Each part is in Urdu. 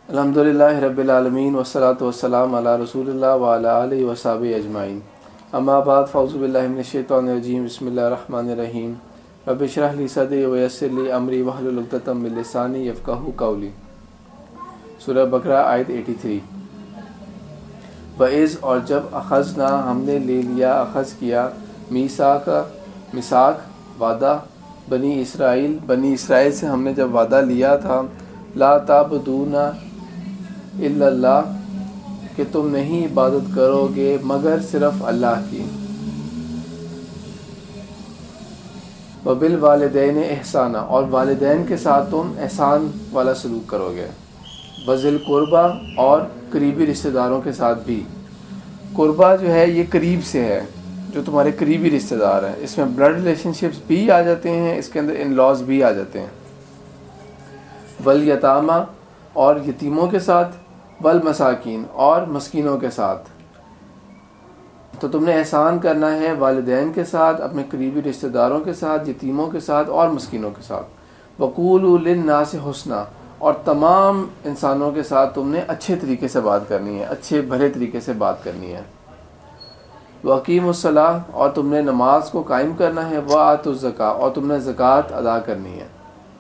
الحمدللہ رب العالمین والصلاۃ والسلام علی رسول اللہ وعلی آلہ وصحبہ اجمعین، اما بعد فاعوذ باللہ من الشیطان الرجیم، بسم اللہ الرحمن الرحیم، رب اشرح لی صدری ویسر لی امری واحلل عقدۃ من لسانی یفقہوا قولی۔ سورہ بقرہ آیت 83۔ وَإِذْ اور جب اخذنا ہم نے لے لیا، اخذ کیا، میثاق وعدہ، بنی اسرائیل سے ہم نے جب وعدہ لیا تھا، لا تعبدون الا اللہ، کہ تم نہیں عبادت کرو گے مگر صرف اللہ کی، وبالوالدین احسانا، اور والدین کے ساتھ تم احسان والا سلوک کرو گے، وذی القربیٰ، اور قریبی رشتہ داروں کے ساتھ بھی۔ قربہ جو ہے یہ قریب سے ہے، جو تمہارے قریبی رشتہ دار ہیں، اس میں بلڈ ریلیشن شپس بھی آ جاتے ہیں، اس کے اندر ان لاز بھی آ جاتے ہیں۔ والیتامیٰ، اور یتیموں کے ساتھ، والمساکین، اور مسکینوں کے ساتھ۔ تو تم نے احسان کرنا ہے والدین کے ساتھ، اپنے قریبی رشتہ داروں کے ساتھ، یتیموں کے ساتھ اور مسکینوں کے ساتھ۔ وقولوا للناس حسنا، اور تمام انسانوں کے ساتھ تم نے اچھے طریقے سے بات کرنی ہے، اچھے بھلے طریقے سے بات کرنی ہے۔ وَأَقِیمُوا الصَّلَاةَ، اور تم نے نماز کو قائم کرنا ہے، وَآتُوا الزَّکَاۃَ، اور تم نے زکوٰۃ ادا کرنی ہے۔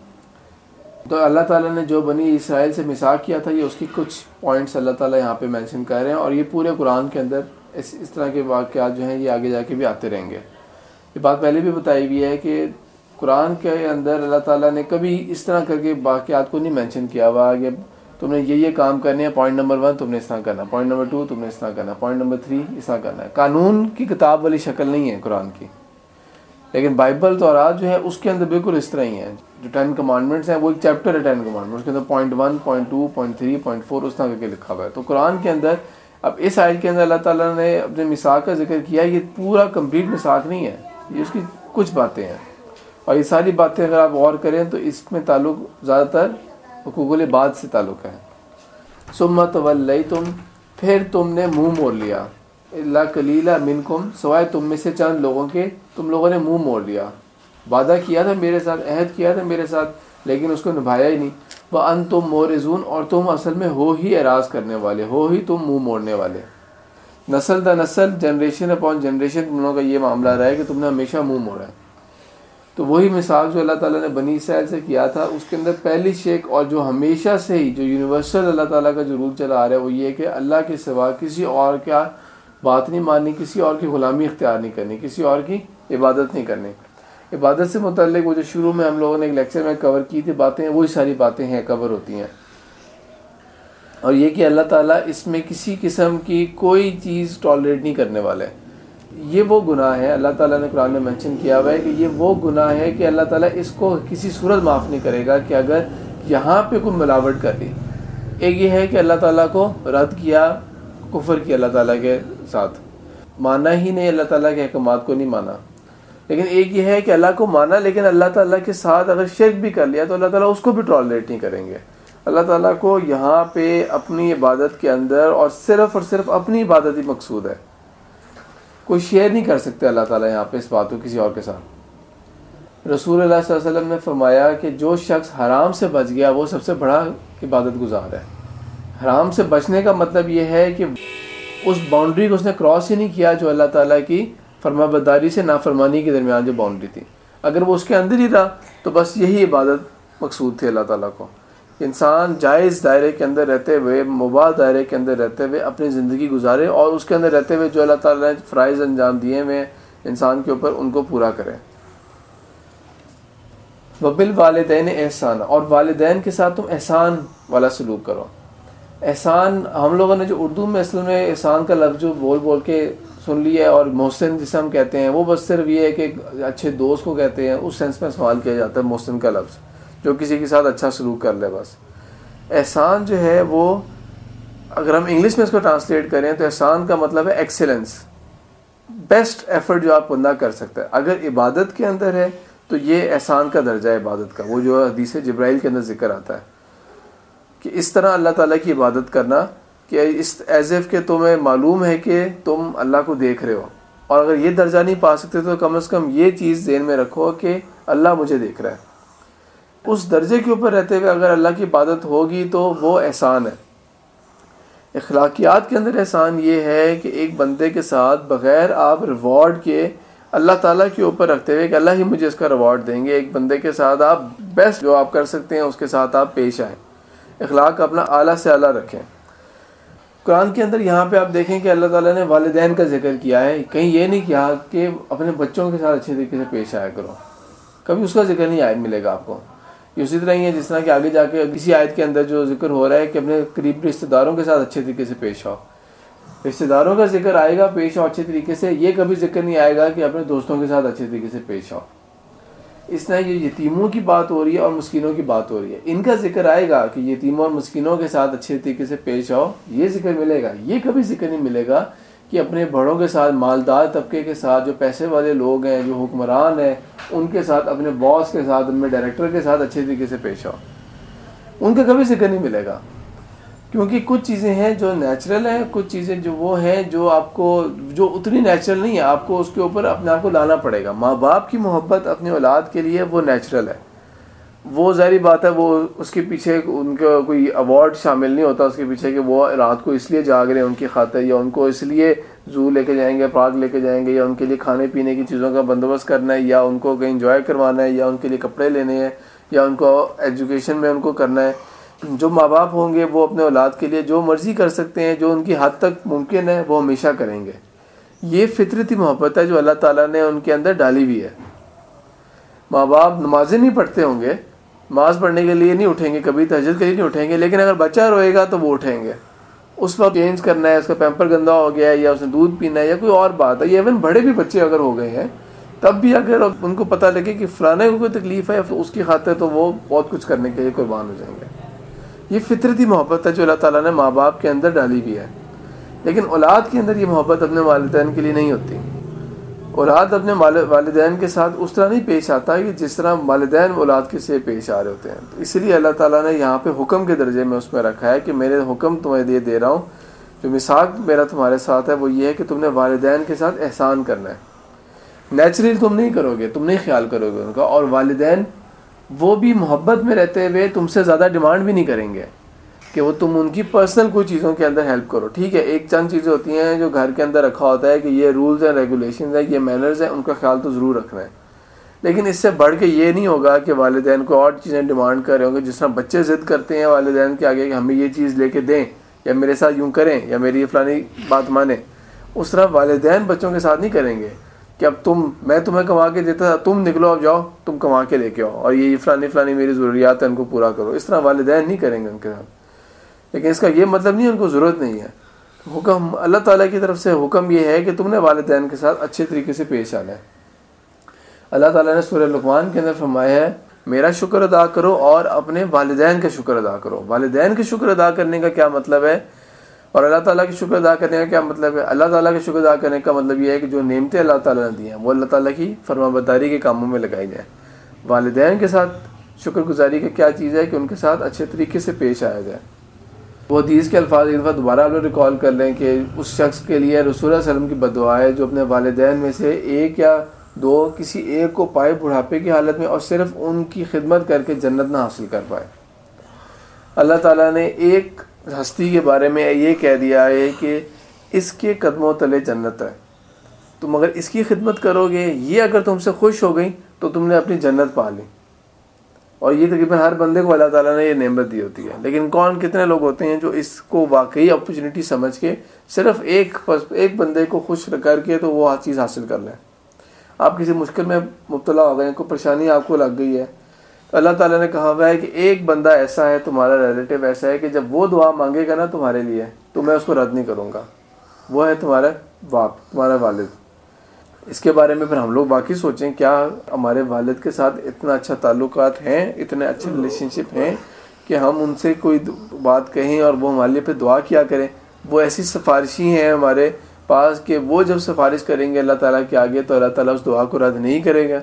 تو اللہ تعالیٰ نے جو بنی اسرائیل سے میثاق کیا تھا، یہ اس کی کچھ پوائنٹس اللہ تعالیٰ یہاں پہ مینشن کر رہے ہیں، اور یہ پورے قرآن کے اندر اس طرح کے واقعات جو ہیں یہ آگے جا کے بھی آتے رہیں گے۔ یہ بات پہلے بھی بتائی ہوئی ہے کہ قرآن کے اندر اللہ تعالیٰ نے کبھی اس طرح کر کے واقعات کو نہیں مینشن کیا ہوا کہ تم نے یہ کام کرنے ہیں، پوائنٹ نمبر 1 تم نے اس طرح کرنا، پوائنٹ نمبر 2 تم نے اس طرح کرنا، پوائنٹ نمبر 3 اس طرح کرنا ہے۔ قانون کی کتاب والی شکل نہیں ہے قرآن کی، لیکن بائبل تورات جو ہے اس کے اندر بالکل اس طرح ہی ہے۔ جو 10 کمانڈمنٹس ہیں وہ ایک چیپٹر ہے 10 کمانڈمنٹس، اس کے اندر پوائنٹ 1 پوائنٹ 2 پوائنٹ 3 پوائنٹ 4 اس طرح کر کے لکھا ہوا ہے۔ تو قرآن کے اندر اب اس آیت کے اندر اللہ تعالیٰ نے اپنے میثاق کا ذکر کیا، یہ پورا کمپلیٹ میثاق نہیں ہے، یہ اس کی کچھ باتیں ہیں، اور یہ ساری باتیں اگر آپ غور کریں تو اس میں تعلق زیادہ تر حقوق العباد سے تعلق ہے۔ ثم تولیتم، پھر تم نے منہ موڑ لیا، الا قلیلا منکم، سوائے تم میں سے چند لوگوں کے، تم لوگوں نے منہ موڑ لیا۔ وعدہ کیا تھا میرے ساتھ، عہد کیا تھا میرے ساتھ، لیکن اس کو نبھایا ہی نہیں۔ وَأَنْتُمْ مُعْرِضُونَ، اور تم اصل میں ہو ہی اعراض کرنے والے، ہو ہی تم منہ موڑنے والے۔ نسل در نسل، جنریشن اپون جنریشن تم لوگوں کا یہ معاملہ رہا ہے کہ تم نے ہمیشہ منہ موڑا ہے۔ تو وہی مثال جو اللہ تعالیٰ نے بنی اسرائیل سے کیا تھا، اس کے اندر پہلی شیک اور جو ہمیشہ سے ہی جو یونیورسل اللہ تعالیٰ کا جو رول چلا آ رہا ہے وہ یہ ہے کہ اللہ کے سوا کسی اور کا بات نہیں ماننی، کسی اور کی غلامی اختیار نہیں کرنی، کسی اور کی عبادت نہیں کرنی۔ عبادت سے متعلق وہ جو شروع میں ہم لوگوں نے ایک لیکچر میں کور کی تھی باتیں، وہی ساری باتیں ہیں، کور ہوتی ہیں۔ اور یہ کہ اللہ تعالیٰ اس میں کسی قسم کی کوئی چیز ٹالریٹ نہیں کرنے والا ہے۔ یہ وہ گناہ ہے، اللہ تعالیٰ نے قرآن میں منشن کیا ہوا ہے کہ یہ وہ گناہ ہے کہ اللہ تعالیٰ اس کو کسی صورت معاف نہیں کرے گا کہ اگر یہاں پہ کوئی ملاوٹ کر لی۔ ایک یہ ہے کہ اللہ تعالیٰ کو رد کیا، کفر کیا اللہ تعالیٰ کے ساتھ، مانا ہی نہیں، اللہ تعالیٰ کے احکامات کو نہیں مانا۔ لیکن ایک یہ ہے کہ اللہ کو مانا لیکن اللہ تعالیٰ کے ساتھ اگر شرک بھی کر لیا تو اللہ تعالیٰ اس کو بھی ٹالریٹ نہیں کریں گے۔ اللہ تعالیٰ کو یہاں پہ اپنی عبادت کے اندر اور صرف اپنی عبادت ہی مقصود ہے، کوئی شیئر نہیں کر سکتے اللہ تعالیٰ یہاں پہ اس بات کو کسی اور کے ساتھ۔ رسول اللہ صلی اللہ علیہ وسلم نے فرمایا کہ جو شخص حرام سے بچ گیا وہ سب سے بڑا عبادت گزار ہے۔ حرام سے بچنے کا مطلب یہ ہے کہ اس باؤنڈری کو اس نے کراس ہی نہیں کیا جو اللہ تعالیٰ کی فرما برداری سے نافرمانی کے درمیان جو باؤنڈری تھی، اگر وہ اس کے اندر ہی رہا تو بس یہی عبادت مقصود تھی اللہ تعالیٰ کو۔ انسان جائز دائرے کے اندر رہتے ہوئے، مباح دائرے کے اندر رہتے ہوئے اپنی زندگی گزارے، اور اس کے اندر رہتے ہوئے جو اللہ تعالیٰ نے فرائض انجام دیے ہوئے انسان کے اوپر ان کو پورا کرے۔ وبالوالدین احسانا، اور والدین کے ساتھ تم احسان والا سلوک کرو۔ احسان ہم لوگوں نے جو اردو میں اصل میں احسان کا لفظ جو بول کے سن لیا ہے، اور محسن جسے ہم کہتے ہیں وہ بس صرف یہ ہے کہ اچھے دوست کو کہتے ہیں، اس سینس میں استعمال کیا جاتا ہے محسن کا لفظ، جو کسی کے ساتھ اچھا سلوک کر لے بس۔ احسان جو ہے وہ اگر ہم انگلش میں اس کو ٹرانسلیٹ کریں تو احسان کا مطلب ہے ایکسیلنس، بیسٹ ایفرٹ جو آپ بندہ کر سکتا ہے۔ اگر عبادت کے اندر ہے تو یہ احسان کا درجہ ہے عبادت کا، وہ جو حدیث جبرائیل کے اندر ذکر آتا ہے کہ اس طرح اللہ تعالیٰ کی عبادت کرنا کہ اس ایز ایف کہ تمہیں معلوم ہے کہ تم اللہ کو دیکھ رہے ہو، اور اگر یہ درجہ نہیں پا سکتے تو کم از کم یہ چیز ذہن میں رکھو کہ اللہ مجھے دیکھ رہا ہے۔ اس درجے کے اوپر رہتے ہوئے اگر اللہ کی عبادت ہوگی تو وہ احسان ہے. اخلاقیات کے اندر احسان یہ ہے کہ ایک بندے کے ساتھ بغیر آپ ریوارڈ کے اللہ تعالیٰ کے اوپر رکھتے ہوئے کہ اللہ ہی مجھے اس کا ریوارڈ دیں گے، ایک بندے کے ساتھ آپ بیسٹ جو آپ کر سکتے ہیں اس کے ساتھ آپ پیش آئیں، اخلاق اپنا اعلیٰ سے اعلیٰ رکھیں. قرآن کے اندر یہاں پہ آپ دیکھیں کہ اللہ تعالیٰ نے والدین کا ذکر کیا ہے، کہیں یہ نہیں کیا کہ اپنے بچوں کے ساتھ اچھے طریقے سے پیش آیا کرو، کبھی اس کا ذکر نہیں ملے گا آپ کو. اسی طرح ہی ہے جس طرح کہ آگے جا کے کسی آیت کے اندر جو ذکر ہو رہا ہے کہ اپنے قریبی رشتہ داروں کے ساتھ اچھے طریقے سے پیش آؤ، رشتہ داروں کا ذکر آئے گا پیش آؤ اچھے طریقے سے، یہ کبھی ذکر نہیں آئے گا کہ اپنے دوستوں کے ساتھ اچھے طریقے سے پیش آؤ. اس طرح یہ یتیموں کی بات ہو رہی ہے اور مسکینوں کی بات ہو رہی ہے، ان کا ذکر آئے گا کہ یتیموں اور مسکینوں کے ساتھ اچھے طریقے سے پیش آؤ، یہ ذکر ملے گا. یہ کبھی ذکر نہیں ملے گا کہ اپنے بڑوں کے ساتھ، مالدار طبقے کے ساتھ، جو پیسے والے لوگ ہیں، جو حکمران ہیں، ان کے ساتھ، اپنے باس کے ساتھ، ان میں ڈائریکٹر کے ساتھ اچھے طریقے سے پیش آؤ، ان کا کبھی ذکر نہیں ملے گا. کیونکہ کچھ چیزیں ہیں جو نیچرل ہیں، کچھ چیزیں جو وہ ہیں جو آپ کو جو اتنی نیچرل نہیں ہے، آپ کو اس کے اوپر اپنے آپ کو لانا پڑے گا. ماں باپ کی محبت اپنی اولاد کے لیے وہ نیچرل ہے، وہ ظاہری بات ہے، وہ اس کے پیچھے ان کا کوئی ایوارڈ شامل نہیں ہوتا اس کے پیچھے کہ وہ رات کو اس لیے جاگ رہے ہیں ان کی خاطر، یا ان کو اس لیے زو لے کے جائیں گے، پارک لے کے جائیں گے، یا ان کے لیے کھانے پینے کی چیزوں کا بندوبست کرنا ہے، یا ان کو کہیں انجوائے کروانا ہے، یا ان کے لیے کپڑے لینے ہیں، یا ان کو ایجوکیشن میں ان کو کرنا ہے. جو ماں باپ ہوں گے وہ اپنے اولاد کے لیے جو مرضی کر سکتے ہیں، جو ان کی حد تک ممکن ہے وہ ہمیشہ کریں گے. یہ فطرتی محبت ہے جو اللہ تعالیٰ نے ان کے اندر ڈالی ہوئی ہے. ماں باپ نمازیں نہیں پڑھتے ہوں گے، نماز پڑھنے کے لیے نہیں اٹھیں گے، کبھی تہجد کے لیے نہیں اٹھیں گے، لیکن اگر بچہ روئے گا تو وہ اٹھیں گے. اس وقت چینج کرنا ہے، اس کا پیمپر گندا ہو گیا ہے، یا اس نے دودھ پینا ہے، یا کوئی اور بات ہے. یہ ایون بڑے بھی بچے اگر ہو گئے ہیں تب بھی اگر ان کو پتہ لگے کہ فلانے کو کوئی تکلیف ہے اس کی خاطر، تو وہ بہت کچھ کرنے کے لیے قربان ہو جائیں گے. یہ فطرتی محبت ہے جو اللہ تعالیٰ نے ماں باپ کے اندر ڈالی ہوئی ہے. لیکن اولاد کے اندر یہ محبت اپنے والدین کے لیے نہیں ہوتی. اولاد اپنے والدین کے ساتھ اس طرح نہیں پیش آتا کہ جس طرح والدین اولاد کے سے پیش آ رہے ہوتے ہیں. اس لیے اللہ تعالیٰ نے یہاں پہ حکم کے درجے میں اس میں رکھا ہے کہ میرے حکم تمہیں دے رہا ہوں، جو میثاق میرا تمہارے ساتھ ہے وہ یہ ہے کہ تم نے والدین کے ساتھ احسان کرنا ہے. نیچرلی تم نہیں کرو گے، تم نہیں خیال کرو گے ان کا، اور والدین وہ بھی محبت میں رہتے ہوئے تم سے زیادہ ڈیمانڈ بھی نہیں کریں گے کہ وہ تم ان کی پرسنل کوئی چیزوں کے اندر ہیلپ کرو. ٹھیک ہے، ایک چند چیزیں ہوتی ہیں جو گھر کے اندر رکھا ہوتا ہے کہ یہ رولز ہیں، ریگولیشنز ہیں، یہ مینرز ہیں، ان کا خیال تو ضرور رکھنا ہے. لیکن اس سے بڑھ کے یہ نہیں ہوگا کہ والدین کو اور چیزیں ڈیمانڈ کر رہے ہوں گے. جس طرح بچے ضد کرتے ہیں والدین کے آگے کہ ہمیں یہ چیز لے کے دیں، یا میرے ساتھ یوں کریں، یا میری یہ فلانی بات مانیں، اس طرح والدین بچوں کے ساتھ نہیں کریں گے کہ اب میں تمہیں کما کے دیتا تھا، تم نکلو، اب جاؤ تم کما کے لے کے آؤ، اور یہ فلانی میری ضروریات ہیں ان کو پورا کرو. اس طرح والدین نہیں کریں گے ان کے ساتھ. لیکن اس کا یہ مطلب نہیں ان کو ضرورت نہیں ہے. حکم اللہ تعالیٰ کی طرف سے حکم یہ ہے کہ تم نے والدین کے ساتھ اچھے طریقے سے پیش آنا ہے. اللہ تعالیٰ نے سورہ لقمان کے اندر فرمایا ہے میرا شکر ادا کرو اور اپنے والدین کا شکر ادا کرو. والدین کے شکر ادا کرنے کا کیا مطلب ہے اور اللہ تعالیٰ کے شکر ادا کرنے کا کیا مطلب ہے؟ اللہ تعالیٰ کے شکر ادا کرنے کا مطلب یہ ہے کہ جو نعمتیں اللہ تعالیٰ نے دی ہیں وہ اللہ تعالیٰ کی فرمانبرداری کے کاموں میں لگائی جائیں. والدین کے ساتھ شکر گزاری کا کیا چیز ہے کہ ان کے ساتھ اچھے طریقے سے پیش آیا جائے. وہ حدیث کے الفاظ ایک دفعہ دوبارہ آپ لوگ ریکال کر لیں کہ اس شخص کے لیے رسول اللہ علیہ وسلم کی بددعا ہے جو اپنے والدین میں سے ایک یا دو کسی ایک کو پائے بڑھاپے کی حالت میں اور صرف ان کی خدمت کر کے جنت نہ حاصل کر پائے. اللہ تعالیٰ نے ایک ہستی کے بارے میں یہ کہہ دیا ہے کہ اس کے قدموں تلے جنت ہے، تم اگر اس کی خدمت کرو گے، یہ اگر تم سے خوش ہو گئی تو تم نے اپنی جنت پا لی. اور یہ تقریباً ہر بندے کو اللہ تعالیٰ نے یہ نعمت دی ہوتی ہے. لیکن کتنے لوگ ہوتے ہیں جو اس کو واقعی اپرچونٹی سمجھ کے صرف ایک بندے کو خوش کر کے تو وہ چیز حاصل کر لیں. آپ کسی مشکل میں مبتلا ہو گئے، کوئی پریشانی آپ کو لگ گئی ہے، تو اللہ تعالیٰ نے کہا ہوا ہے کہ ایک بندہ ایسا ہے، تمہارا ریلیٹیو ایسا ہے کہ جب وہ دعا مانگے گا نا تمہارے لیے تو میں اس کو رد نہیں کروں گا. وہ ہے تمہارا باپ، تمہارا والد. اس کے بارے میں پھر ہم لوگ باقی سوچیں کیا ہمارے والد کے ساتھ اتنا اچھا تعلقات ہیں، اتنے اچھے ریلیشن شپ ہیں کہ ہم ان سے کوئی بات کہیں اور وہ ہمارے لیے پھر دعا کیا کریں. وہ ایسی سفارشی ہیں ہمارے پاس کہ وہ جب سفارش کریں گے اللہ تعالیٰ کے آگے تو اللہ تعالیٰ اس دعا کو رد نہیں کرے گا.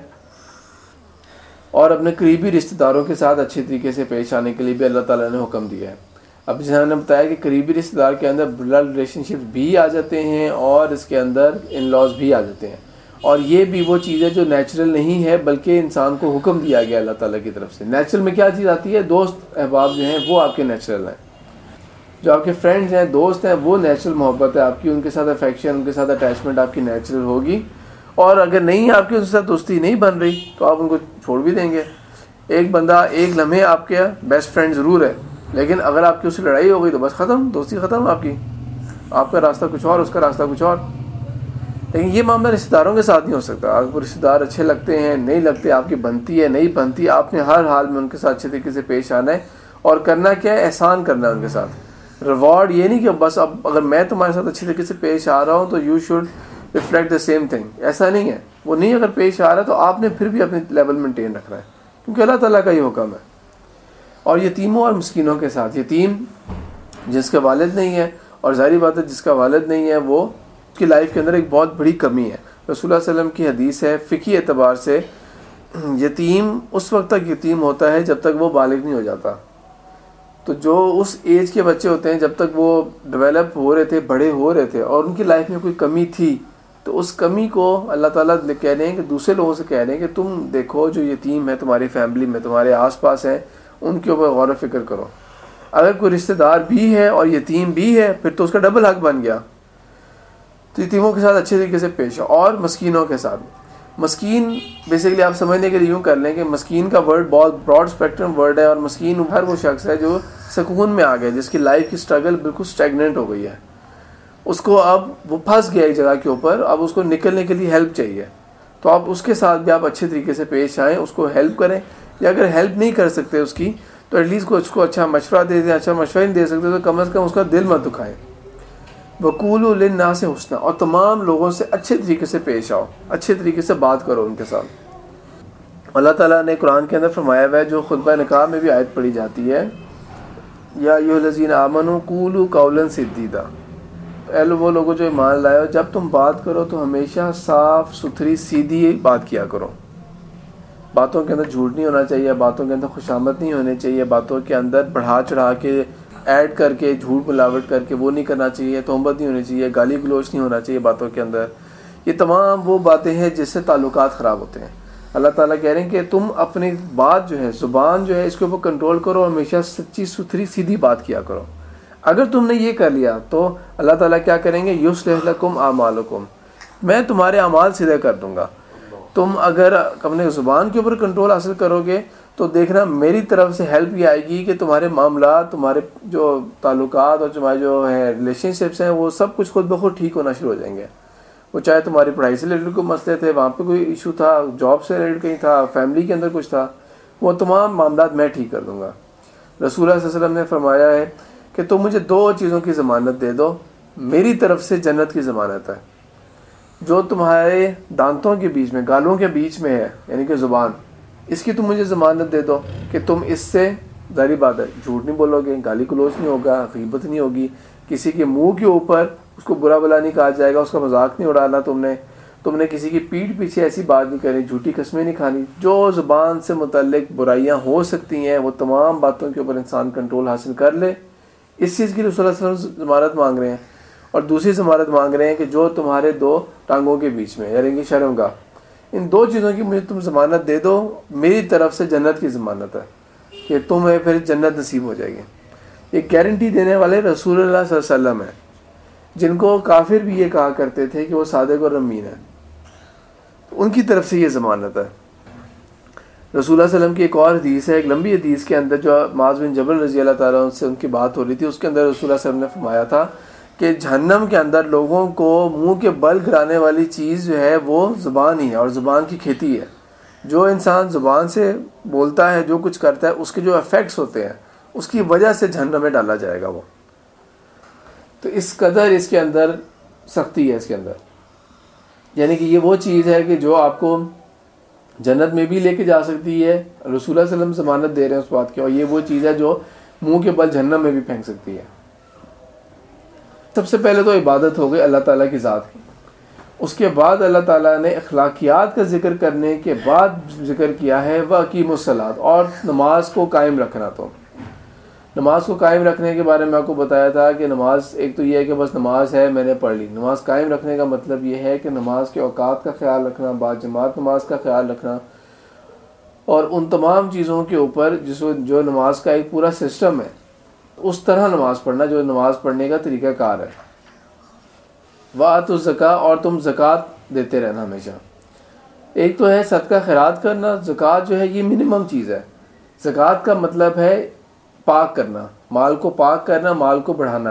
اور اپنے قریبی رشتہ داروں کے ساتھ اچھے طریقے سے پیش آنے کے لیے بھی اللہ تعالیٰ نے حکم دیا ہے. اب جیسے ہم نے بتایا کہ قریبی رشتہ دار کے اندر بلڈ ریلیشن شپ بھی آ جاتے ہیں اور اس کے اندر ان لاز بھی آ جاتے ہیں. اور یہ بھی وہ چیز ہے جو نیچرل نہیں ہے بلکہ انسان کو حکم دیا گیا اللہ تعالیٰ کی طرف سے. نیچرل میں کیا چیز آتی ہے؟ دوست احباب جو ہیں وہ آپ کے نیچرل ہیں. جو آپ کے فرینڈز ہیں، دوست ہیں، وہ نیچرل محبت ہے آپ کی، ان کے ساتھ افیکشن، ان کے ساتھ اٹیچمنٹ آپ کی نیچرل ہوگی. اور اگر نہیں آپ کی ان کے ساتھ دوستی نہیں بن رہی تو آپ ان کو چھوڑ بھی دیں گے. ایک بندہ ایک لمحے آپ کے بیسٹ فرینڈ ضرور ہے، لیکن اگر آپ کی اس سے لڑائی ہو گئی تو بس ختم، دوستی ختم آپ کی. آپ کا راستہ کچھ اور، اس کا راستہ کچھ اور. لیکن یہ معاملہ رشتہ داروں کے ساتھ نہیں ہو سکتا. آپ کو رشتہ دار اچھے لگتے ہیں، نہیں لگتے، آپ کی بنتی ہے نہیں بنتی، آپ نے ہر حال میں ان کے ساتھ اچھے طریقے سے پیش آنا ہے. اور کرنا کیا ہے؟ احسان کرنا ہے ان کے ساتھ. ریوارڈ یہ نہیں کہ بس اب اگر میں تمہارے ساتھ اچھے طریقے سے پیش آ رہا ہوں تو you should reflect the same thing. ایسا نہیں ہے. وہ نہیں اگر پیش آ رہا ہے تو آپ نے پھر بھی اپنے لیول مینٹین رکھنا ہے، کیونکہ اللہ تعالیٰ کا یہ حکم ہے. اور یتیموں اور مسکینوں کے ساتھ، یتیم جس کا والد نہیں ہے، اور ظاہری بات ہے جس کا والد نہیں ہے وہ کی لائف کے اندر ایک بہت بڑی کمی ہے. رسول اللہ علیہ وسلم کی حدیث ہے فقہی اعتبار سے یتیم اس وقت تک یتیم ہوتا ہے جب تک وہ بالغ نہیں ہو جاتا. تو جو اس ایج کے بچے ہوتے ہیں جب تک وہ ڈیولپ ہو رہے تھے، بڑے ہو رہے تھے، اور ان کی لائف میں کوئی کمی تھی، تو اس کمی کو اللہ تعالیٰ کہہ رہے ہیں کہ دوسرے لوگوں سے کہہ رہے ہیں کہ تم دیکھو جو یتیم ہے تمہاری فیملی میں، تمہارے آس پاس ہیں، ان کے اوپر غور و فکر کرو. اگر کوئی رشتہ دار بھی ہے اور یتیم بھی ہے پھر تو اس کا ڈبل حق بن گیا. تو یتیموں کے ساتھ اچھے طریقے سے پیش آؤ. اور مسکینوں کے ساتھ، مسکین بیسیکلی آپ سمجھنے کے لیے یوں کر لیں کہ مسکین کا ورڈ بہت براڈ اسپیکٹرم ورڈ ہے، اور مسکین ہر وہ شخص ہے جو سکون میں آ گیا، جس کی لائف کی سٹرگل بالکل سٹیگننٹ ہو گئی ہے. اس کو اب وہ پھنس گیا ایک جگہ کے اوپر، اب اس کو نکلنے کے لیے ہیلپ چاہیے. تو آپ اس کے ساتھ بھی آپ اچھے طریقے سے پیش آئیں، اس کو ہیلپ کریں. یا اگر ہیلپ نہیں کر سکتے اس کی تو ایٹ لیسٹ اس کو اچھا مشورہ دے دیں. اچھا مشورہ نہیں دے سکتے تو کم از کم اس کا دل مت دکھائیں. وقولوا للناس حسنا، اور تمام لوگوں سے اچھے طریقے سے پیش آؤ، اچھے طریقے سے بات کرو ان کے ساتھ. اللہ تعالیٰ نے قرآن کے اندر فرمایا ہوا ہے، جو خطبہ نکاح میں بھی آیت پڑھی جاتی ہے، یا ایھا الذین آمنوا قولوا قولا سدیدا. اے وہ لوگوں جو ایمان لائے ہو، جب تم بات کرو تو ہمیشہ صاف ستھری سیدھی بات کیا کرو. باتوں کے اندر جھوٹ نہیں ہونا چاہیے، باتوں کے اندر خوشامد نہیں ہونے چاہیے، باتوں کے اندر بڑھا چڑھا کے ایڈ کر کے جھوٹ ملاوٹ کر کے وہ نہیں کرنا چاہیے، تہمت نہیں ہونی چاہیے، گالی گلوچ نہیں ہونا چاہیے باتوں کے اندر. یہ تمام وہ باتیں ہیں جس سے تعلقات خراب ہوتے ہیں. اللہ تعالیٰ کہہ رہے ہیں کہ تم اپنی بات جو ہے، زبان جو ہے، اس کے اوپر کنٹرول کرو، ہمیشہ سچی ستھری سیدھی بات کیا کرو. اگر تم نے یہ کر لیا تو اللہ تعالیٰ کیا کریں گے؟ یصلح لکم اعمالکم، میں تمہارے اعمال سیدھے کر دوں گا. تم اگر اپنے زبان کے اوپر کنٹرول حاصل کرو گے تو دیکھنا میری طرف سے ہیلپ یہ آئے گی کہ تمہارے معاملات، تمہارے جو تعلقات اور تمہارے جو ہے ریلیشن شپس ہیں، وہ سب کچھ خود بخود ٹھیک ہونا شروع ہو جائیں گے. وہ چاہے تمہاری پڑھائی سے ریلیٹڈ کوئی مسئلے تھے، وہاں پہ کوئی ایشو تھا، جاب سے ریلیٹڈ کہیں تھا، فیملی کے اندر کچھ تھا، وہ تمام معاملات میں ٹھیک کر دوں گا. رسول اللہ صلی اللہ علیہ وسلم نے فرمایا ہے کہ تم مجھے 2 چیزوں کی ضمانت دے دو، میری طرف سے جنت کی ضمانت ہے. جو تمہارے دانتوں کے بیچ میں، گالوں کے بیچ میں ہے، یعنی کہ زبان، اس کی تم مجھے ضمانت دے دو کہ تم اس سے ظاہری بات ہے جھوٹ نہیں بولو گے، گالی گلوچ نہیں ہوگا، غیبت نہیں ہوگی، کسی کے منہ کے اوپر اس کو برا بلا نہیں کہا جائے گا، اس کا مذاق نہیں اڑانا، تم نے کسی کی پیٹھ پیچھے ایسی بات نہیں کرنی، جھوٹی قسمیں نہیں کھانی. جو زبان سے متعلق برائیاں ہو سکتی ہیں وہ تمام باتوں کے اوپر انسان کنٹرول حاصل کر لے. اس چیز کی رسول اللہ صلی اللہ علیہ وسلم ضمانت مانگ رہے ہیں. اور دوسری ضمانت مانگ رہے ہیں کہ جو تمہارے 2 ٹانگوں کے بیچ میں، یعنی کہ شرمگاہ، ان 2 چیزوں کی مجھے تم ضمانت دے دو، میری طرف سے جنت کی ضمانت ہے کہ تمہیں پھر جنت نصیب ہو جائے گی. یہ گارنٹی دینے والے رسول اللہ صلی اللہ علیہ وسلم ہیں، جن کو کافر بھی یہ کہا کرتے تھے کہ وہ صادق اور امین ہیں. ان کی طرف سے یہ ضمانت ہے. رسول اللہ صلی اللہ علیہ وسلم کی ایک اور حدیث ہے، ایک لمبی حدیث کے اندر جو معاذ بن جبل رضی اللہ تعالیٰ عنہ سے ان کی بات ہو رہی تھی، اس کے اندر رسول اللہ صلی اللہ علیہ وسلم نے فرمایا تھا کہ جہنم کے اندر لوگوں کو منہ کے بل گرانے والی چیز جو ہے وہ زبان ہی ہے، اور زبان کی کھیتی ہے. جو انسان زبان سے بولتا ہے، جو کچھ کرتا ہے، اس کے جو ایفیکٹس ہوتے ہیں اس کی وجہ سے جہنم میں ڈالا جائے گا وہ. تو اس قدر اس کے اندر سختی ہے اس کے اندر، یعنی کہ یہ وہ چیز ہے کہ جو آپ کو جنت میں بھی لے کے جا سکتی ہے. رسول اللہ صلی اللہ علیہ وسلم ضمانت دے رہے ہیں اس بات کی، اور یہ وہ چیز ہے جو منہ کے بل جہنم میں بھی پھینک سکتی ہے. سب سے پہلے تو عبادت ہو گئی اللہ تعالیٰ کی ذات کی. اس کے بعد اللہ تعالیٰ نے اخلاقیات کا ذکر کرنے کے بعد ذکر کیا ہے وَأَقِیمُوا الصَّلَاۃَ، اور نماز کو قائم رکھنا. تو نماز کو قائم رکھنے کے بارے میں آپ کو بتایا تھا کہ نماز ایک تو یہ ہے کہ بس نماز ہے میں نے پڑھ لی. نماز قائم رکھنے کا مطلب یہ ہے کہ نماز کے اوقات کا خیال رکھنا, باجماعت نماز کا خیال رکھنا, اور ان تمام چیزوں کے اوپر جو نماز کا ایک پورا سسٹم ہے اس طرح نماز پڑھنا جو نماز پڑھنے کا طریقہ کار ہے. وَآتُوا الزَّکَاۃَ, اور تم زکوٰۃ دیتے رہنا ہمیشہ. ایک تو ہے صدقہ خیرات کرنا. زکوٰۃ جو ہے یہ منیمم چیز ہے. زکوٰۃ کا مطلب ہے پاک کرنا, مال کو پاک کرنا, مال کو بڑھانا.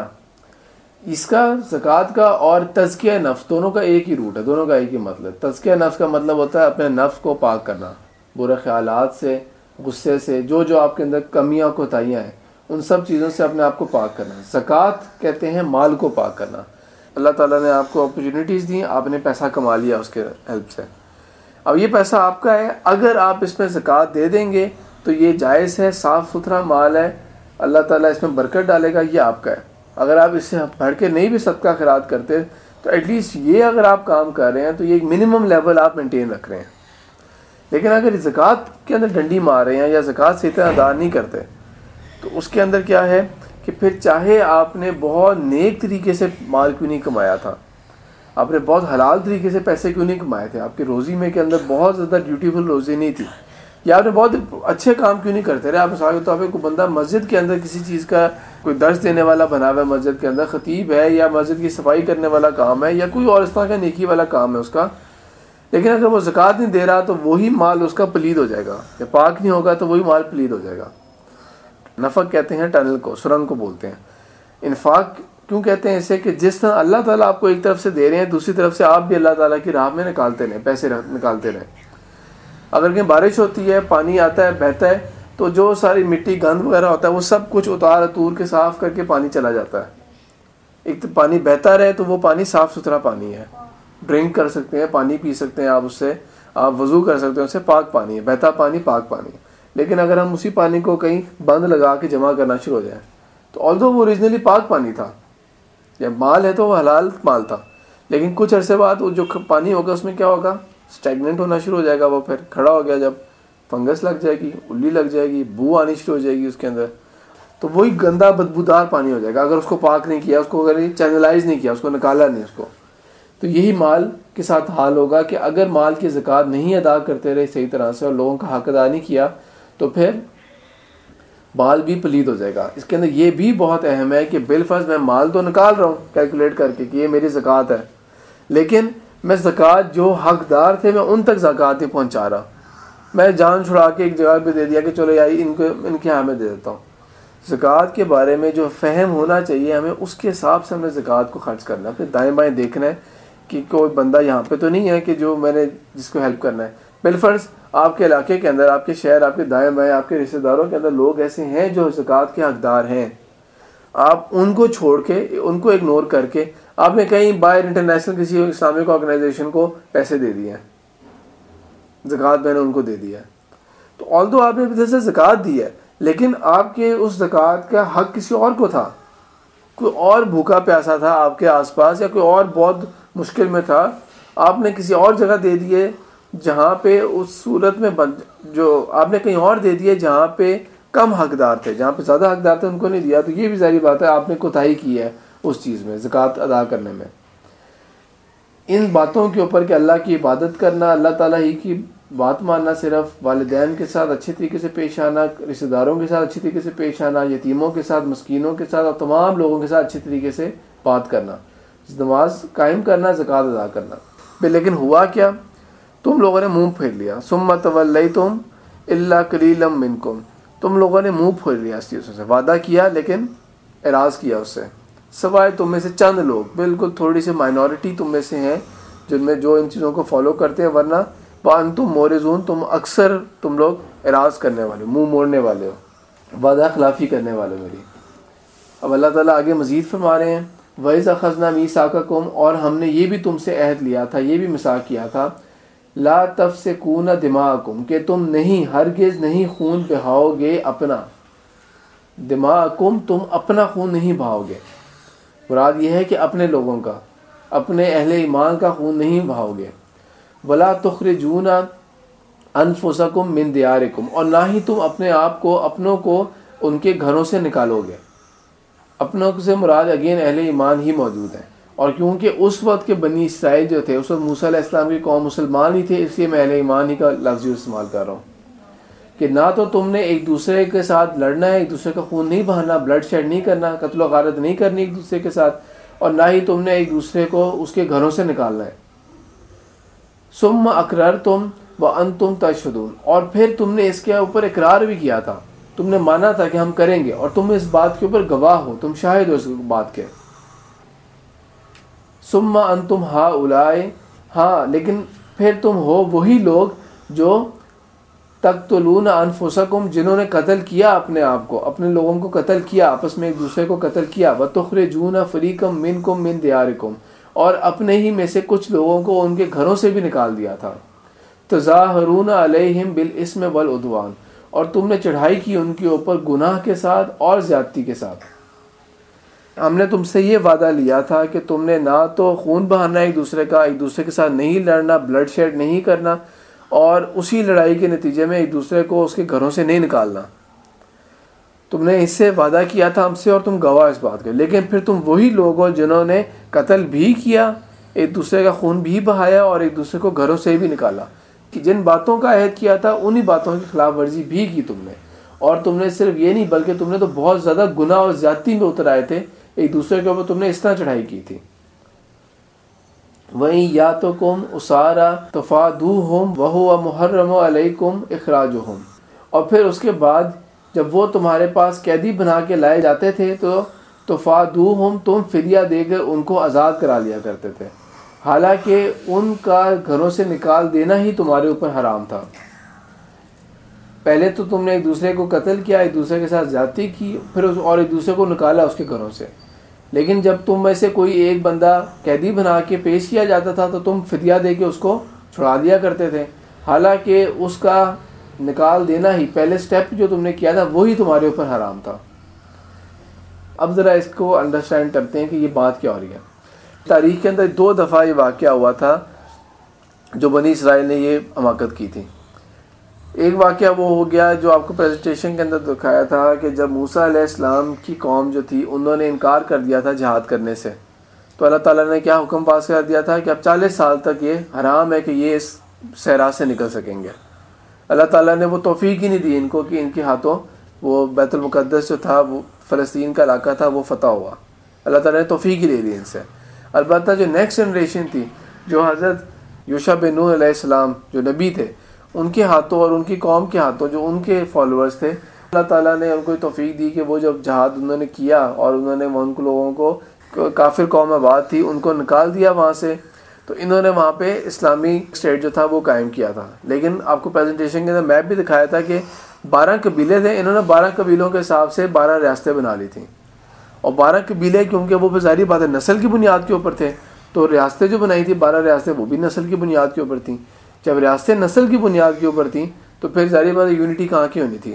اس کا زکوٰۃ کا اور تزکیہ نفس دونوں کا ایک ہی روٹ ہے, دونوں کا ایک ہی مطلب. تزکیہ نفس کا مطلب ہوتا ہے اپنے نفس کو پاک کرنا, برے خیالات سے, غصے سے, جو آپ کے اندر کمیاں کوتاہیاں ہیں ان سب چیزوں سے اپنے آپ کو پاک کرنا. زکوٰۃ کہتے ہیں مال کو پاک کرنا. اللہ تعالیٰ نے آپ کو اپرچونیٹیز دیں, آپ نے پیسہ کما لیا اس کے ہیلپ سے. اب یہ پیسہ آپ کا ہے, اگر آپ اس میں زکوٰۃ دے دیں گے تو یہ جائز ہے, صاف ستھرا مال ہے, اللہ تعالیٰ اس میں برکت ڈالے گا, یہ آپ کا ہے. اگر آپ اس سے بڑھ کے نہیں بھی صدقہ خیرات کرتے تو ایٹ لیسٹ یہ اگر آپ کام کر رہے ہیں تو یہ ایک منیمم لیول آپ مینٹین رکھ رہے ہیں. لیکن اگر زکوٰۃ کے اندر ڈنڈی مار رہے ہیں یا زکوٰۃ صحیح طرح ادا نہیں کرتے تو اس کے اندر کیا ہے کہ پھر چاہے آپ نے بہت نیک طریقے سے مال کیوں نہیں کمایا تھا, آپ نے بہت حلال طریقے سے پیسے کیوں نہیں کمائے تھے, آپ کے روزی میں کے اندر بہت زیادہ ڈیوٹیفل روزی نہیں تھی, یا آپ نے بہت اچھے کام کیوں نہیں کرتے رہے. آپ مثال کے طور پہ کوئی بندہ مسجد کے اندر کسی چیز کا کوئی درس دینے والا بنا ہوا ہے, مسجد کے اندر خطیب ہے, یا مسجد کی صفائی کرنے والا کام ہے, یا کوئی اور اس طرح کا نیکی والا کام ہے اس کا, لیکن اگر وہ زکوٰۃ نہیں دے رہا تو وہی مال اس کا پلید ہو جائے گا. جب پاک نہیں ہوگا تو وہی مال پلید ہو جائے گا. نفق کہتے ہیں ٹنل کو, سرنگ کو بولتے ہیں. انفاق کیوں کہتے ہیں اسے کہ جس طرح اللہ تعالیٰ آپ کو ایک طرف سے دے رہے ہیں دوسری طرف سے آپ بھی اللہ تعالیٰ کی راہ میں نکالتے رہیں, پیسے نکالتے رہیں. اگر کہیں بارش ہوتی ہے, پانی آتا ہے, بہتا ہے, تو جو ساری مٹی گند وغیرہ ہوتا ہے وہ سب کچھ اتور کے صاف کر کے پانی چلا جاتا ہے. ایک تو پانی بہتا رہے تو وہ پانی صاف ستھرا پانی ہے, ڈرنک کر سکتے ہیں, پانی پی سکتے ہیں آپ, اس سے آپ وضو کر سکتے ہیں, اس سے پاک پانی ہے, بہتا پانی پاک پانی ہے. لیکن اگر ہم اسی پانی کو کہیں بند لگا کے جمع کرنا شروع ہو جائیں تو آلدو وہ اوریجنلی پاک پانی تھا, جب مال ہے تو وہ حلال مال تھا, لیکن کچھ عرصے بعد وہ جو پانی ہوگا اس میں کیا ہوگا, اسٹیگننٹ ہونا شروع ہو جائے گا. وہ پھر کھڑا ہو گیا, جب فنگس لگ جائے گی, الی لگ جائے گی, بو آنی شروع ہو جائے گی اس کے اندر, تو وہی گندا بدبودار پانی ہو جائے گا اگر اس کو پاک نہیں کیا, اس کو اگر چینلائز نہیں کیا, اس کو نکالا نہیں اس کو. تو یہی مال کے ساتھ حال ہوگا کہ اگر مال کی زکوٰۃ نہیں ادا کرتے رہے صحیح طرح سے اور لوگوں کا حق ادا نہیں کیا تو پھر مال بھی پلید ہو جائے گا. اس کے اندر یہ بھی بہت اہم ہے کہ بالفرض میں مال تو نکال رہا ہوں کیلکولیٹ کر کے کہ یہ میری زکوٰۃ ہے, لیکن میں زکوٰۃ جو حقدار تھے میں ان تک زکوٰۃ نہیں پہنچا رہا. میں جان چھڑا کے ایک جگہ پہ دے دیا کہ چلو یار ان کے ہاں میں دے دیتا ہوں. زکوٰۃ کے بارے میں جو فہم ہونا چاہیے ہمیں, اس کے حساب سے ہمیں زکوٰۃ کو خرچ کرنا ہے. پھر دائیں بائیں دیکھنا ہے کہ کوئی بندہ یہاں پہ تو نہیں ہے کہ جو میں نے جس کو ہیلپ کرنا ہے. بالفرض آپ کے علاقے کے اندر, آپ کے شہر, آپ کے دائیں بائیں, آپ کے رشتہ داروں کے اندر لوگ ایسے ہیں جو زکوٰۃ کے حقدار ہیں. آپ ان کو چھوڑ کے, ان کو اگنور کر کے آپ نے کہیں باہر انٹرنیشنل کسی اسلامک آرگنائزیشن کو پیسے دے دیے ہیں, زکوٰۃ میں نے ان کو دے دیا ہے. تو آلدو آپ نے ادھر سے زکوٰۃ دی ہے, لیکن آپ کے اس زکوٰۃ کا حق کسی اور کو تھا. کوئی اور بھوکا پیاسا تھا آپ کے آس پاس, یا کوئی اور بہت مشکل میں تھا, آپ نے کسی اور جگہ دے دیے جہاں پہ اس صورت میں جو آپ نے کہیں اور دے دیے جہاں پہ کم حقدار تھے, جہاں پہ زیادہ حقدار تھے ان کو نہیں دیا. تو یہ بھی ظاہری بات ہے آپ نے کوتاہی کی ہے اس چیز میں, زکوٰۃ ادا کرنے میں. ان باتوں کے اوپر کہ اللہ کی عبادت کرنا, اللہ تعالیٰ ہی کی بات ماننا, صرف والدین کے ساتھ اچھے طریقے سے پیش آنا, رشتہ داروں کے ساتھ اچھے طریقے سے پیش آنا, یتیموں کے ساتھ, مسکینوں کے ساتھ, اور تمام لوگوں کے ساتھ اچھے طریقے سے بات کرنا, نماز قائم کرنا, زکوٰۃ ادا کرنا. لیکن ہوا کیا, تم لوگوں نے منہ پھیر لیا. ثم تولیتم الا قلیلا منکم, تم لوگوں نے منہ پھیر لیا اس چیزوں سے, وعدہ کیا لیکن اعراض کیا اس سے, سوائے تم میں سے چند لوگ, بالکل تھوڑی سی مائنورٹی تم میں سے ہیں جن میں جو ان چیزوں کو فالو کرتے ہیں, ورنہ وانتم مورزون, تم اکثر تم لوگ اعراض کرنے والے, منہ موڑنے والے ہو, وعدہ خلافی کرنے والے میری. اب اللہ تعالیٰ آگے مزید فرما رہے ہیں, وَإِذْ أَخَذْنَا مِيثَاقَكُمْ, اور ہم نے یہ بھی تم سے عہد لیا تھا, یہ بھی میثاق کیا تھا, لا تفسکون دماءکم, کہ تم نہیں, ہرگز نہیں خون بہاؤ گے اپنا, دماءکم, تم اپنا خون نہیں بہاؤ گے. مراد یہ ہے کہ اپنے لوگوں کا, اپنے اہل ایمان کا خون نہیں بہاؤ گے. ولا تخرجون انفسکم من دیارکم, اور نہ ہی تم اپنے آپ کو, اپنوں کو ان کے گھروں سے نکالو گے. اپنوں سے مراد اگین اہل ایمان ہی موجود ہیں. اور کیونکہ اس وقت کے بنی اسرائیل جو تھے، اس وقت موسیٰ علیہ السلام کی قوم مسلمان ہی تھے، اس لیے میں اہل ایمان ہی کا لفظ استعمال کر رہا ہوں کہ نہ تو تم نے ایک دوسرے کے ساتھ لڑنا ہے، ایک دوسرے کا خون نہیں بہانا، بلڈ شیڈ نہیں کرنا، قتل و غارت نہیں کرنی ایک دوسرے کے ساتھ، اور نہ ہی تم نے ایک دوسرے کو اس کے گھروں سے نکالنا ہے. ثم اقررتم وانتم تشہدون، اور پھر تم نے اس کے اوپر اقرار بھی کیا تھا، تم نے مانا تھا کہ ہم کریں گے، اور تم اس بات کے اوپر گواہ ہو، تم شاہد ہو اس بات کے. ثم انتم ہؤلاء، ہاں لیکن پھر تم ہو وہی لوگ جو تقتلون انفسکم، جنہوں نے قتل کیا اپنے آپ کو، اپنے لوگوں کو قتل کیا، آپس میں ایک دوسرے کو قتل کیا. وتخرجون فریقا منکم من دیارکم، اور اپنے ہی میں سے کچھ لوگوں کو ان کے گھروں سے بھی نکال دیا تھا. تظاہرون علیہم بالاسم والعدوان، اور تم نے چڑھائی کی ان کے اوپر گناہ کے ساتھ اور زیادتی کے ساتھ. ہم نے تم سے یہ وعدہ لیا تھا کہ تم نے نہ تو خون بہانا ایک دوسرے کا، ایک دوسرے کے ساتھ نہیں لڑنا، بلڈ شیڈ نہیں کرنا، اور اسی لڑائی کے نتیجے میں ایک دوسرے کو اس کے گھروں سے نہیں نکالنا. تم نے اس سے وعدہ کیا تھا ہم سے، اور تم گواہ اس بات کے. لیکن پھر تم وہی لوگ ہو جنہوں نے قتل بھی کیا، ایک دوسرے کا خون بھی بہایا، اور ایک دوسرے کو گھروں سے بھی نکالا. کہ جن باتوں کا عہد کیا تھا انہی باتوں کی خلاف ورزی بھی کی تم نے. اور تم نے صرف یہ نہیں بلکہ تم نے تو بہت زیادہ گناہ اور زیادتی میں اتر آئے تھے، ایک دوسرے کے اوپر تم نے اس طرح چڑھائی کی تھی. وَإِن يَأْتُكُمْ أُسَارَىٰ تُفَادُوهُمْ وَهُوَ مُحَرَّمٌ عَلَيْكُمْ إِخْرَاجُهُمْ، اور پھر اس کے بعد جب وہ تمہارے پاس قیدی بنا کے لائے جاتے تھے تو تفادوہم، تم فدیہ دے کر ان کو آزاد کرا لیا کرتے تھے، حالانکہ ان کا گھروں سے نکال دینا ہی تمہارے اوپر حرام تھا. پہلے تو تم نے ایک دوسرے کو قتل کیا، ایک دوسرے کے ساتھ زیادتی کی، پھر اور ایک دوسرے کو نکالا اس کے گھروں سے. لیکن جب تم میں سے کوئی ایک بندہ قیدی بنا کے پیش کیا جاتا تھا تو تم فدیہ دے کے اس کو چھڑا دیا کرتے تھے، حالانکہ اس کا نکال دینا ہی پہلے سٹیپ جو تم نے کیا تھا وہی تمہارے اوپر حرام تھا. اب ذرا اس کو انڈرسٹینڈ کرتے ہیں کہ یہ بات کیا ہو رہی ہے. تاریخ کے اندر 2 دفعہ یہ واقعہ ہوا تھا جو بنی اسرائیل نے یہ حماقت کی تھی. ایک واقعہ وہ ہو گیا جو آپ کو پریزنٹیشن کے اندر دکھایا تھا کہ جب موسیٰ علیہ السلام کی قوم جو تھی انہوں نے انکار کر دیا تھا جہاد کرنے سے، تو اللہ تعالیٰ نے کیا حکم پاس کر دیا تھا کہ اب 40 سال تک یہ حرام ہے کہ یہ اس صحرا سے نکل سکیں گے. اللہ تعالیٰ نے وہ توفیق ہی نہیں دی ان کو کہ ان کے ہاتھوں وہ بیت المقدس جو تھا، وہ فلسطین کا علاقہ تھا، وہ فتح ہوا. اللہ تعالیٰ نے توفیق ہی دے دی ان سے. البتہ جو نیکسٹ جنریشن تھی، جو حضرت یوشع بن نون علیہ السلام جو نبی تھے، ان کے ہاتھوں اور ان کی قوم کے ہاتھوں، جو ان کے فالوورز تھے، اللہ تعالیٰ نے ان کو توفیق دی کہ وہ جب جہاد انہوں نے کیا اور انہوں نے ان لوگوں کو، کافر قوم آباد تھی، ان کو نکال دیا وہاں سے، تو انہوں نے وہاں پہ اسلامی اسٹیٹ جو تھا وہ قائم کیا تھا. لیکن آپ کو پریزنٹیشن کے اندر میپ بھی دکھایا تھا کہ 12 قبیلے تھے، انہوں نے 12 قبیلوں کے حساب سے 12 ریاستیں بنا لی تھیں. اور 12 قبیلے کیونکہ وہ پھر ظاہری بات ہے نسل کی بنیاد کے اوپر تھے، تو ریاستیں جو بنائی تھی 12 ریاستیں وہ بھی نسل کی بنیاد کے اوپر تھیں. جب ریاستیں نسل کی بنیاد کے اوپر تھیں تو پھر ظاہری بات ہے یونٹی کہاں کی ہونی تھی.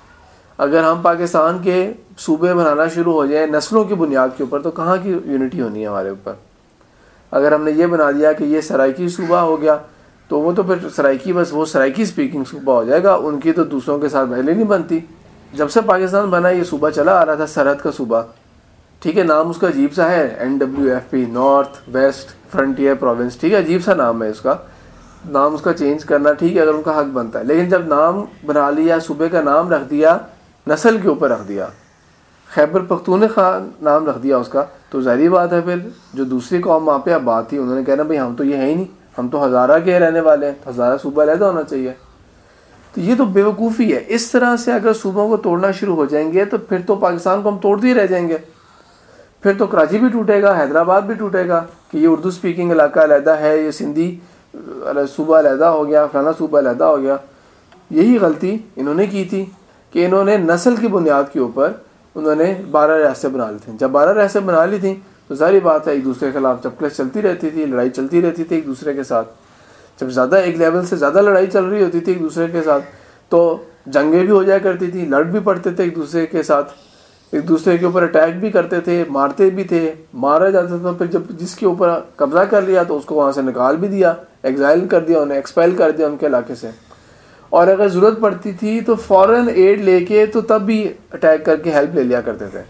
اگر ہم پاکستان کے صوبے بنانا شروع ہو جائیں نسلوں کی بنیاد کے اوپر تو کہاں کی یونٹی ہونی ہے ہمارے اوپر. اگر ہم نے یہ بنا دیا کہ یہ سرائکی صوبہ ہو گیا تو وہ تو پھر سرائکی، بس وہ سرائکی سپیکنگ صوبہ ہو جائے گا، ان کی تو دوسروں کے ساتھ پہلے نہیں بنتی. جب سے پاکستان بنا یہ صوبہ چلا آ رہا تھا سرحد کا صوبہ، ٹھیک ہے، نام اس کا عجیب سا ہے، NWFP، north west frontier province, ٹھیک ہے، عجیب سا نام ہے اس کا، نام اس کا چینج کرنا ٹھیک ہے اگر ان کا حق بنتا ہے. لیکن جب نام بنا لیا، صوبے کا نام رکھ دیا، نسل کے اوپر رکھ دیا، خیبر پختونخوا نام رکھ دیا اس کا، تو ظاہری بات ہے پھر جو دوسری قوم وہاں پہ آباد تھی انہوں نے کہنا بھائی ہم تو یہ ہے ہی نہیں، ہم تو ہزارہ کے رہنے والے ہیں، ہزارہ صوبہ علیحدہ ہونا چاہیے. تو یہ تو بیوقوفی ہے. اس طرح سے اگر صوبوں کو توڑنا شروع ہو جائیں گے تو پھر تو پاکستان کو ہم توڑتے ہی رہ جائیں گے. پھر تو کراچی بھی ٹوٹے گا، حیدرآباد بھی ٹوٹے گا کہ یہ اردو سپیکنگ علاقہ علیحدہ ہے، یہ سندھی صوبہ علیحدہ ہو گیا، فلانا صوبہ علیحدہ ہو گیا. یہی غلطی انہوں نے کی تھی کہ انہوں نے نسل کی بنیاد کے اوپر انہوں نے 12 ریاستیں بنا لی تھیں. جب 12 ریاستیں بنا لی تھیں تو ظاہری بات ہے ایک دوسرے کے خلاف چپکلش چلتی رہتی تھی، لڑائی چلتی رہتی تھی ایک دوسرے کے ساتھ. جب زیادہ ایک لیول سے زیادہ لڑائی چل رہی ہوتی تھی ایک دوسرے کے ساتھ تو جنگیں بھی ہو جایا کرتی تھی، لڑ بھی پڑتے تھے ایک دوسرے کے ساتھ، ایک دوسرے کے اوپر اٹیک بھی کرتے تھے، مارتے بھی تھے، مارا جاتا تھا. پھر جب جس کے اوپر قبضہ کر لیا تو اس کو وہاں سے نکال بھی دیا، ایگزائل کر دیا، انہیں ایکسپیل کر دیا ان کے علاقے سے. اور اگر ضرورت پڑتی تھی تو فوراً ایڈ لے کے تو تب بھی اٹیک کر کے ہیلپ لے لیا کرتے تھے.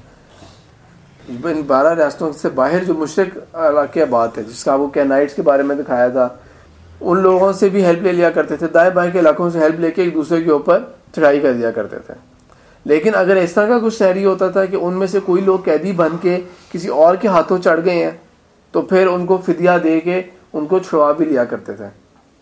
ان 12 ریاستوں سے باہر جو مشرق علاقے آباد تھے، جس کا وہ کینائٹس کے بارے میں دکھایا تھا، ان لوگوں سے بھی ہیلپ لے لیا کرتے تھے. دائیں بائیں کے علاقوں سے ہیلپ لے کے ایک دوسرے کے اوپر چڑھائی کر دیا کرتے تھے. لیکن اگر اس طرح کا کچھ سینیریو ہوتا تھا کہ ان میں سے کوئی لوگ قیدی بن کے کسی اور کے ہاتھوں چڑھ گئے ہیں تو پھر ان کو فدیہ دے کے ان کو چھڑوا بھی لیا کرتے تھے.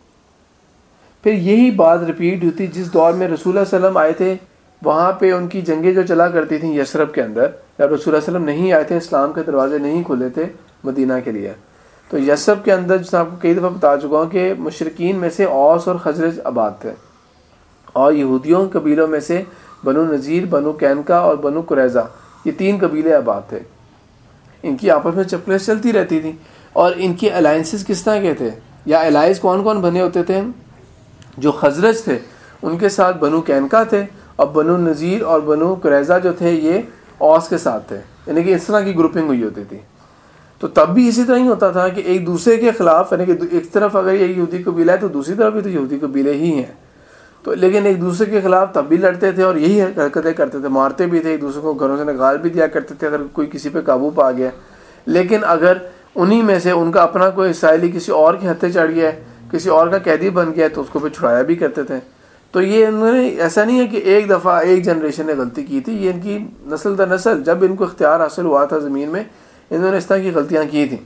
پھر یہی بات ریپیٹ ہوتی جس دور میں رسول اللہ صلی اللہ علیہ وسلم آئے تھے. وہاں پہ ان کی جنگیں جو چلا کرتی تھیں یثرب کے اندر، جب رسول اللہ صلی اللہ علیہ وسلم نہیں آئے تھے، اسلام کے دروازے نہیں کھلے تھے مدینہ کے لیے، تو یثرب کے اندر جس آپ کو کئی دفعہ بتا چکا ہوں کہ مشرکین میں سے اوس اور خزرج آباد تھے، اور یہودیوں قبیلوں میں سے بنو نذیر، بنو قینقاع اور بنو قریظہ، یہ 3 قبیلے آباد تھے. ان کی آپس میں چپلیں چلتی رہتی تھیں. اور ان کے الائنسز کس طرح کے تھے یا الائنس کون کون بنے ہوتے تھے؟ جو خزرج تھے ان کے ساتھ بنو قینقاع تھے، اور بنو نذیر اور بنو قریظہ جو تھے یہ اوس کے ساتھ تھے. یعنی کہ اس طرح کی گروپنگ ہوئی ہوتی تھی. تو تب بھی اسی طرح ہی ہوتا تھا کہ ایک دوسرے کے خلاف، یعنی کہ ایک طرف اگر یہ یہودی قبیلہ ہے تو دوسری طرف بھی تو یہودی قبیلے ہی ہیں، تو لیکن ایک دوسرے کے خلاف تب بھی لڑتے تھے اور یہی حرکتیں کرتے تھے. مارتے بھی تھے، ایک دوسرے کو گھروں سے نکال بھی دیا کرتے تھے اگر کوئی کسی پہ قابو پا گیا. لیکن اگر انہی میں سے ان کا اپنا کوئی اسرائیلی کسی اور کے ہتھے چڑھ گیا ہے، کسی اور کا قیدی بن گیا ہے، تو اس کو پھر چھڑایا بھی کرتے تھے. تو یہ انہوں نے ایسا نہیں ہے کہ ایک دفعہ ایک جنریشن نے غلطی کی تھی، یہ ان کی نسل در نسل جب ان کو اختیار حاصل ہوا تھا زمین میں، انہوں نے اس طرح کی غلطیاں کی تھیں.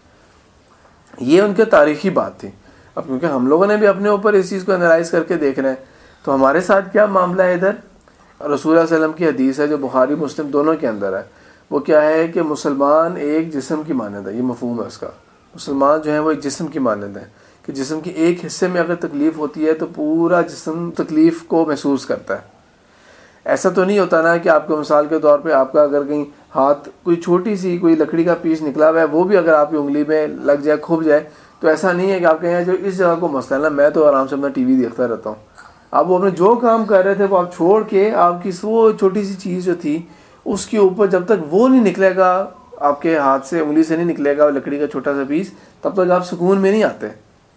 یہ ان کے تاریخی بات تھی. اب کیونکہ ہم لوگوں نے بھی اپنے اوپر اس چیز کو انالائز کر کے دیکھ رہے ہیں، تو ہمارے ساتھ کیا معاملہ ہے ادھر؟ رسول اللہ صلی اللہ علیہ وسلم کی حدیث ہے جو بخاری مسلم دونوں کے اندر ہے. وہ کیا ہے کہ مسلمان ایک جسم کی مانند ہے. یہ مفہوم ہے اس کا. مسلمان جو ہیں وہ ایک جسم کی مانند ہیں کہ جسم کی ایک حصے میں اگر تکلیف ہوتی ہے تو پورا جسم تکلیف کو محسوس کرتا ہے. ایسا تو نہیں ہوتا نا کہ آپ کو مثال کے طور پہ آپ کا اگر کہیں ہاتھ کوئی چھوٹی سی کوئی لکڑی کا پیس نکلا ہوا ہے، وہ بھی اگر آپ کی انگلی میں لگ جائے، کھب جائے، تو ایسا نہیں ہے کہ آپ کہیں جو اس جگہ کو مسئلہ ہے نا، میں تو آرام سے اپنا ٹی وی دیکھتا رہتا ہوں. آپ وہ اپنے جو کام کر رہے تھے وہ آپ چھوڑ کے آپ کی وہ چھوٹی سی چیز جو تھی اس کے اوپر جب تک وہ نہیں نکلے گا، آپ کے ہاتھ سے انگلی سے نہیں نکلے گا لکڑی کا چھوٹا سا پیس، تب تک آپ سکون میں نہیں آتے.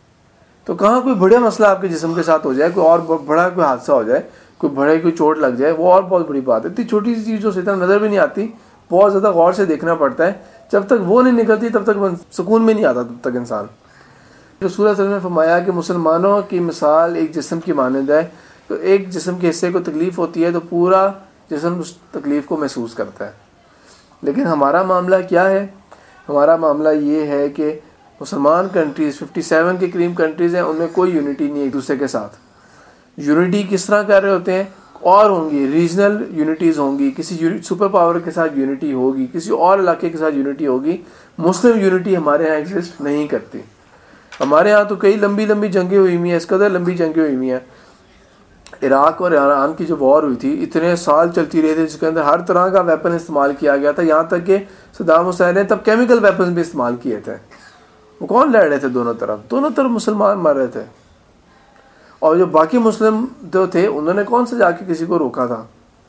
تو کہاں کوئی بڑا مسئلہ آپ کے جسم کے ساتھ ہو جائے، کوئی اور بڑا کوئی حادثہ ہو جائے، کوئی چوٹ لگ جائے، وہ اور بہت بڑی بات ہے. اتنی چھوٹی سی چیز جو اتنا نظر بھی نہیں آتی، بہت زیادہ غور سے دیکھنا پڑتا ہے. جب تک وہ نہیں نکلتی تب تک سکون میں نہیں آتا تب تک انسان. رسول اللہ صلی اللہ علیہ وسلم نے فرمایا کہ مسلمانوں کی مثال ایک جسم کی مانند ہے. تو ایک جسم کے حصے کو تکلیف ہوتی ہے تو پورا جسم اس تکلیف کو محسوس کرتا ہے. لیکن ہمارا معاملہ کیا ہے؟ ہمارا معاملہ یہ ہے کہ مسلمان کنٹریز 57 کے قریب کنٹریز ہیں، ان میں کوئی یونٹی نہیں ایک دوسرے کے ساتھ. یونٹی کس طرح کر رہے ہوتے ہیں؟ اور ہوں گی ریجنل یونٹیز ہوں گی، کسی سپر پاور کے ساتھ یونٹی ہوگی، کسی اور علاقے کے ساتھ یونٹی ہوگی. مسلم یونٹی ہمارے ہاں ایگزسٹ نہیں کرتی. ہمارے ہاں تو کئی لمبی لمبی جنگیں ہوئی ہوئی ہیں، اس قدر لمبی جنگیں ہوئی ہوئی ہیں. عراق اور ایران کی جو وار ہوئی تھی اتنے سال چلتی رہی تھی، جس کے اندر ہر طرح کا ویپن استعمال کیا گیا تھا، یہاں تک کہ صدام حسین نے تب کیمیکل ویپنز بھی استعمال کیے تھے. وہ کون لڑ رہے تھے؟ دونوں طرف مسلمان مر رہے تھے. اور جو باقی مسلم جو تھے انہوں نے کون سا جا کے کسی کو روکا تھا؟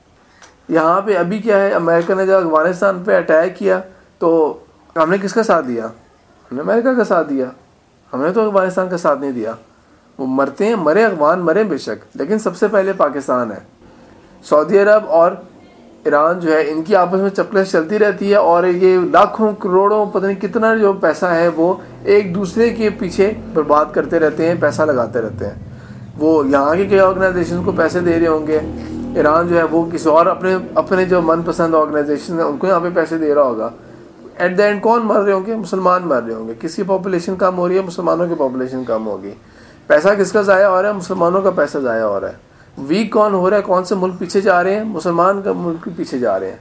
یہاں پہ ابھی کیا ہے، امریکہ نے جب افغانستان پہ اٹیک کیا تو ہم نے کس کا ساتھ دیا؟ ہم نے امریکہ کا ساتھ دیا. ہم نے تو افغانستان کا ساتھ نہیں دیا. وہ مرتے ہیں، مرے افغان مرے بے شک، لیکن سب سے پہلے پاکستان ہے. سعودی عرب اور ایران جو ہے ان کی آپس میں چپلیں چلتی رہتی ہے، اور یہ لاکھوں کروڑوں پتہ نہیں کتنا جو پیسہ ہے وہ ایک دوسرے کے پیچھے برباد کرتے رہتے ہیں، پیسہ لگاتے رہتے ہیں. وہ یہاں کی کئی آرگنائزیشن کو پیسے دے رہے ہوں گے، ایران جو ہے وہ کسی اور اپنے جو من پسند آرگنائزیشن ہیں ان کو یہاں پہ پیسے دے رہا ہوگا. ایٹ دا اینڈ کون مر رہے ہوں گے؟ مسلمان مر رہے ہوں گے. کس کی پاپولیشن کم ہو رہی ہے؟ مسلمانوں کی پاپولیشن کم ہوگی. پیسہ کس کا ضائع ہو رہا ہے؟ مسلمانوں کا پیسہ ضائع ہو رہا ہے. ویک کون ہو رہا ہے؟ کون سے ملک پیچھے جا رہے ہیں؟ مسلمان کا ملک پیچھے جا رہے ہیں.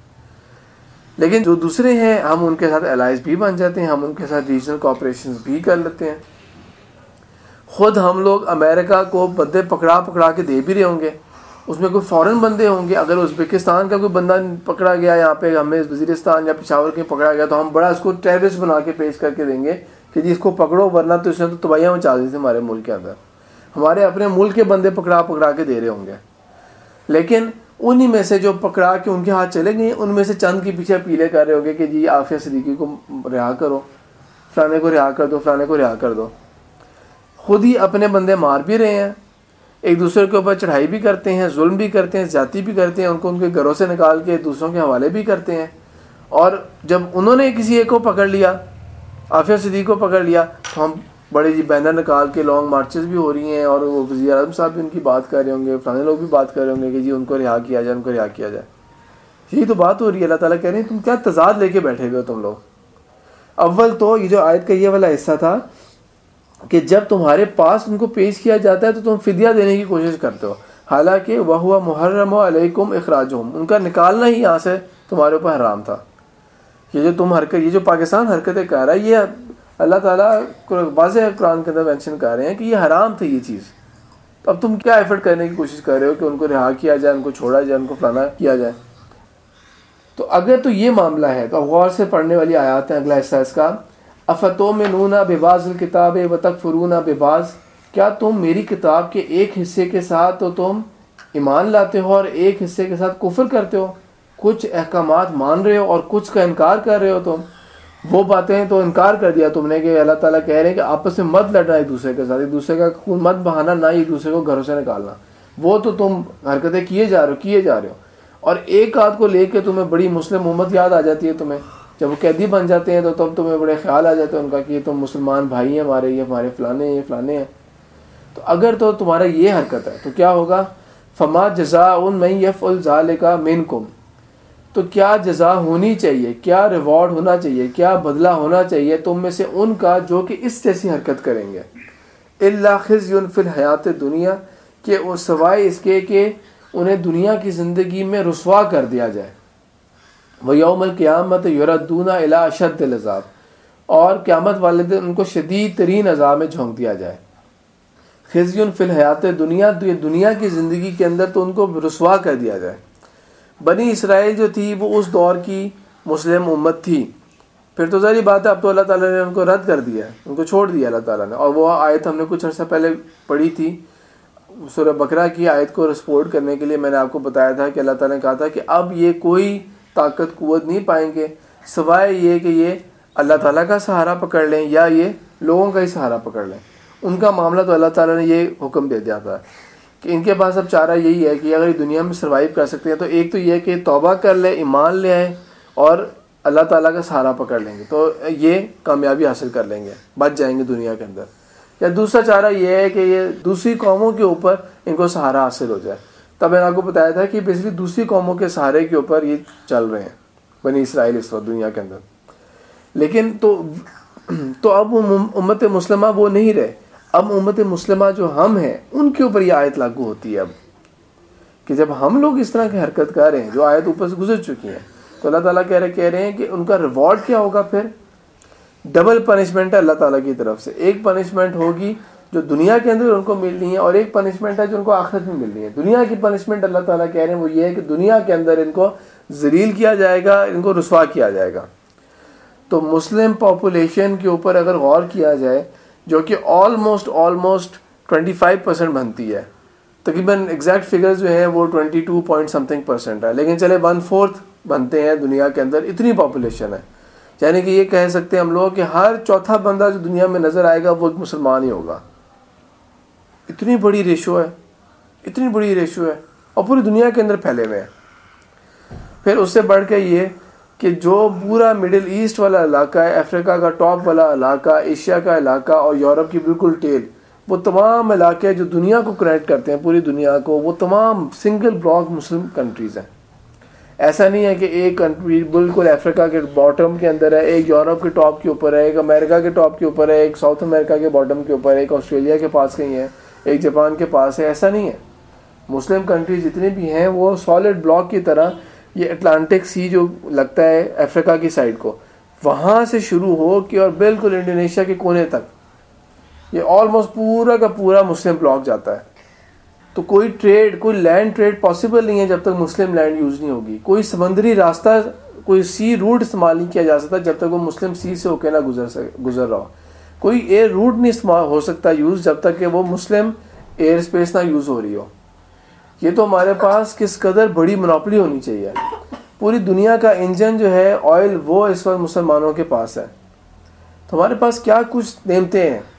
لیکن جو دوسرے ہیں ہم ان کے ساتھ الائز بھی بن جاتے ہیں، ہم ان کے ساتھ ریجنل کوآپریشنز بھی کر لیتے ہیں. خود ہم لوگ امریکہ کو بندے پکڑا کے دے بھی رہے ہوں گے، اس میں کوئی فورن بندے ہوں گے. اگر ازبکستان کا کوئی بندہ پکڑا گیا یہاں پہ ہمیں وزیرستان یا پشاور کے پکڑا گیا تو ہم بڑا اس کو ٹیررسٹ بنا کے پیش کر کے دیں گے کہ جی اس کو پکڑو، ورنہ تو اس نے تو تباہیاں مچا دی تھی ہمارے ملک کے اندر. ہمارے اپنے ملک کے بندے پکڑا کے دے رہے ہوں گے. لیکن انہی میں سے جو پکڑا کے ان کے ہاتھ چلے گئے ان میں سے چند کے پیچھے پیلے کر رہے ہوں گے کہ جی عافیہ صدیقی کو رہا کرو، فلانے کو رہا کر دو، فلانے کو رہا کر دو. خود ہی اپنے بندے مار بھی رہے ہیں. ایک دوسرے کے اوپر چڑھائی بھی کرتے ہیں, ظلم بھی کرتے ہیں, زیادتی بھی کرتے ہیں, ان کو ان کے گھروں سے نکال کے دوسروں کے حوالے بھی کرتے ہیں. اور جب انہوں نے کسی ایک کو پکڑ لیا, عافیہ صدیق کو پکڑ لیا, تو ہم بڑے جی بینر نکال کے لانگ مارچز بھی ہو رہی ہیں, اور وہ وزیر اعظم صاحب بھی ان کی بات کر رہے ہوں گے, فلانے لوگ بھی بات کر رہے ہوں گے کہ جی ان کو رہا کیا جائے, ان کو رہا کیا جائے. یہی تو بات ہو رہی ہے. اللہ تعالیٰ کہہ رہے ہیں تم کیا تضاد لے کے بیٹھے ہوئے ہو تم لوگ. اول تو یہ جو آیت کا یہ والا حصہ تھا کہ جب تمہارے پاس ان کو پیش کیا جاتا ہے تو تم فدیہ دینے کی کوشش کرتے ہو, حالانکہ وَهُوَ مُحَرَّمُ عَلَيْكُمْ إِخْرَاجُهُمْ, ان کا نکالنا ہی یہاں سے تمہارے اوپر حرام تھا. یہ جو تم حرکت, یہ جو پاکستان حرکتیں کر رہا ہے, یہ اللہ تعالیٰ واضح قرآن کے اندر مینشن کر رہے ہیں کہ یہ حرام تھی یہ چیز. تو اب تم کیا ایفرٹ کرنے کی کوشش کر رہے ہو کہ ان کو رہا کیا جائے, ان کو چھوڑا جائے, ان کو فلانا کیا جائے. تو اگر تو یہ معاملہ ہے تو غور سے پڑھنے والی آیات ہیں. اگلا حصہ اس کا, افتؤمنون ببعض الکتاب وتکفرون ببعض, کیا تم میری کتاب کے ایک حصے کے ساتھ تو تم ایمان لاتے ہو اور ایک حصے کے ساتھ کفر کرتے ہو, کچھ احکامات مان رہے ہو اور کچھ کا انکار کر رہے ہو. تم وہ باتیں تو انکار کر دیا تم نے کہ اللہ تعالیٰ کہہ رہے ہیں کہ آپس میں مت لڑنا ایک دوسرے کے ساتھ, ایک دوسرے کا خون مت بہانا, نہ ایک دوسرے کو گھروں سے نکالنا. وہ تو تم حرکتیں کیے جا رہے ہو. اور ایک آدھ کو لے کے تمہیں بڑی مسلم امت یاد آ جاتی ہے. تمہیں جب وہ قیدی بن جاتے ہیں تو تب تمہیں بڑے خیال آ جاتے ہیں ان کا کہ یہ تم مسلمان بھائی ہیں ہمارے, یہ ہمارے فلانے ہیں, یہ فلانے ہیں. تو اگر تو تمہارا یہ حرکت ہے تو کیا ہوگا, فما جزاء من یفعل ذلک منکم, تو کیا جزا ہونی چاہیے, کیا ریوارڈ ہونا چاہیے, کیا بدلہ ہونا چاہیے تم میں سے ان کا جو کہ اس جیسی حرکت کریں گے. الا خزی فی الحیات دنیا, کہ سوائے اس کے کہ انہیں دنیا کی زندگی میں رسوا کر دیا جائے. ویوم القیامت یردون الی اشد العذاب, اور قیامت والے دن ان کو شدید ترین عذاب میں جھونک دیا جائے. خزی فی الحیات دنیا, دنیا کی زندگی کے اندر تو ان کو رسوا کر دیا جائے. بنی اسرائیل جو تھی وہ اس دور کی مسلم امت تھی. پھر تو ظاہری بات ہے اب تو اللہ تعالیٰ نے ان کو رد کر دیا, ان کو چھوڑ دیا اللہ تعالیٰ نے. اور وہ آیت ہم نے کچھ عرصہ پہلے پڑھی تھی, سورہ بقرہ کی آیت کو رسپورٹ کرنے کے لیے میں نے آپ کو بتایا تھا کہ اللہ تعالیٰ نے کہا تھا کہ اب یہ کوئی طاقت قوت نہیں پائیں گے سوائے یہ کہ یہ اللہ تعالیٰ کا سہارا پکڑ لیں یا یہ لوگوں کا ہی سہارا پکڑ لیں. ان کا معاملہ تو اللہ تعالیٰ نے یہ حکم دے دیا تھا کہ ان کے پاس اب چارہ یہی ہے کہ اگر یہ دنیا میں سروائیو کر سکتے ہیں تو ایک تو یہ کہ توبہ کر لیں, ایمان لے آئیں اور اللہ تعالیٰ کا سہارا پکڑ لیں گے تو یہ کامیابی حاصل کر لیں گے, بچ جائیں گے دنیا کے اندر. یا دوسرا چارہ یہ ہے کہ یہ دوسری قوموں کے اوپر ان کو سہارا حاصل ہو جائے. تب میں نے آپ کو بتایا تھا کہ بیسکلی دوسری قوموں کے سہارے کے اوپر یہ چل رہے ہیں بنی اسرائیل اس وقت دنیا کے اندر. لیکن تو اب امت مسلمہ وہ نہیں رہے. اب امت مسلمہ جو ہم ہیں ان کے اوپر یہ آیت لاگو ہوتی ہے اب, کہ جب ہم لوگ اس طرح کی حرکت کر رہے ہیں جو آیت اوپر سے گزر چکی ہیں تو اللہ تعالیٰ کہہ رہے ہیں کہ ان کا ریوارڈ کیا ہوگا. پھر ڈبل پنشمنٹ ہے اللہ تعالیٰ کی طرف سے. ایک پنشمنٹ ہوگی جو دنیا کے اندر ان کو ملنی ہے اور ایک پنشمنٹ ہے جو ان کو آخرت میں ملنی ہے. دنیا کی پنشمنٹ اللہ تعالیٰ کہہ رہے ہیں وہ یہ ہے کہ دنیا کے اندر ان کو ذلیل کیا جائے گا, ان کو رسوا کیا جائے گا. تو مسلم پاپولیشن کے اوپر اگر غور کیا جائے جو کہ آلموسٹ 25% بنتی ہے, تقریباً ایگزیکٹ فگرز جو ہیں وہ 22% ہے, لیکن چلے 1/4 بنتے ہیں دنیا کے اندر, اتنی پاپولیشن ہے. یعنی کہ یہ کہہ سکتے ہیں ہم لوگ کہ ہر چوتھا بندہ جو دنیا میں نظر آئے گا وہ ایک مسلمان ہی ہوگا. اتنی بڑی ریشو ہے اور پوری دنیا کے اندر پھیلے ہوئے ہیں. پھر اس سے بڑھ کے یہ کہ جو پورا مڈل ایسٹ والا علاقہ ہے, افریقہ کا ٹاپ والا علاقہ, ایشیا کا علاقہ اور یورپ کی بالکل ٹیل, وہ تمام علاقے جو دنیا کو کنیکٹ کرتے ہیں پوری دنیا کو, وہ تمام سنگل بلاک مسلم کنٹریز ہیں. ایسا نہیں ہے کہ ایک کنٹری بالکل افریقہ کے باٹم کے اندر ہے, ایک یورپ کے ٹاپ کے اوپر ہے, ایک امریکہ کے ٹاپ کے اوپر ہے, ایک ساؤتھ امریکہ کے باٹم کے اوپر ہے, ایک آسٹریلیا کے پاس کہیں ہے, ایک جاپان کے پاس ہے. ایسا نہیں ہے. مسلم کنٹریز جتنے بھی ہیں وہ سالڈ بلاک کی طرح, یہ اٹلانٹک سی جو لگتا ہے افریقہ کی سائڈ کو, وہاں سے شروع ہو کے اور بالکل انڈونیشیا کے کونے تک, یہ آلموسٹ پورا کا پورا مسلم بلاک جاتا ہے. تو کوئی ٹریڈ, کوئی لینڈ ٹریڈ پاسبل نہیں ہے جب تک مسلم لینڈ یوز نہیں ہوگی. کوئی سمندری راستہ, کوئی سی روٹ استعمال نہیں کیا جا سکتا جب تک وہ مسلم سی سے ہو کے نہ گزر رہا ہو. کوئی ایئر روٹ نہیں استعمال ہو سکتا یوز جب تک کہ وہ مسلم ایئر اسپیس نہ یوز ہو رہی ہو. یہ تو ہمارے پاس کس قدر بڑی منوپلی ہونی چاہیے. پوری دنیا کا انجن جو ہے آئل وہ اس وقت مسلمانوں کے پاس ہے. تو ہمارے پاس کیا کچھ نعمتیں ہیں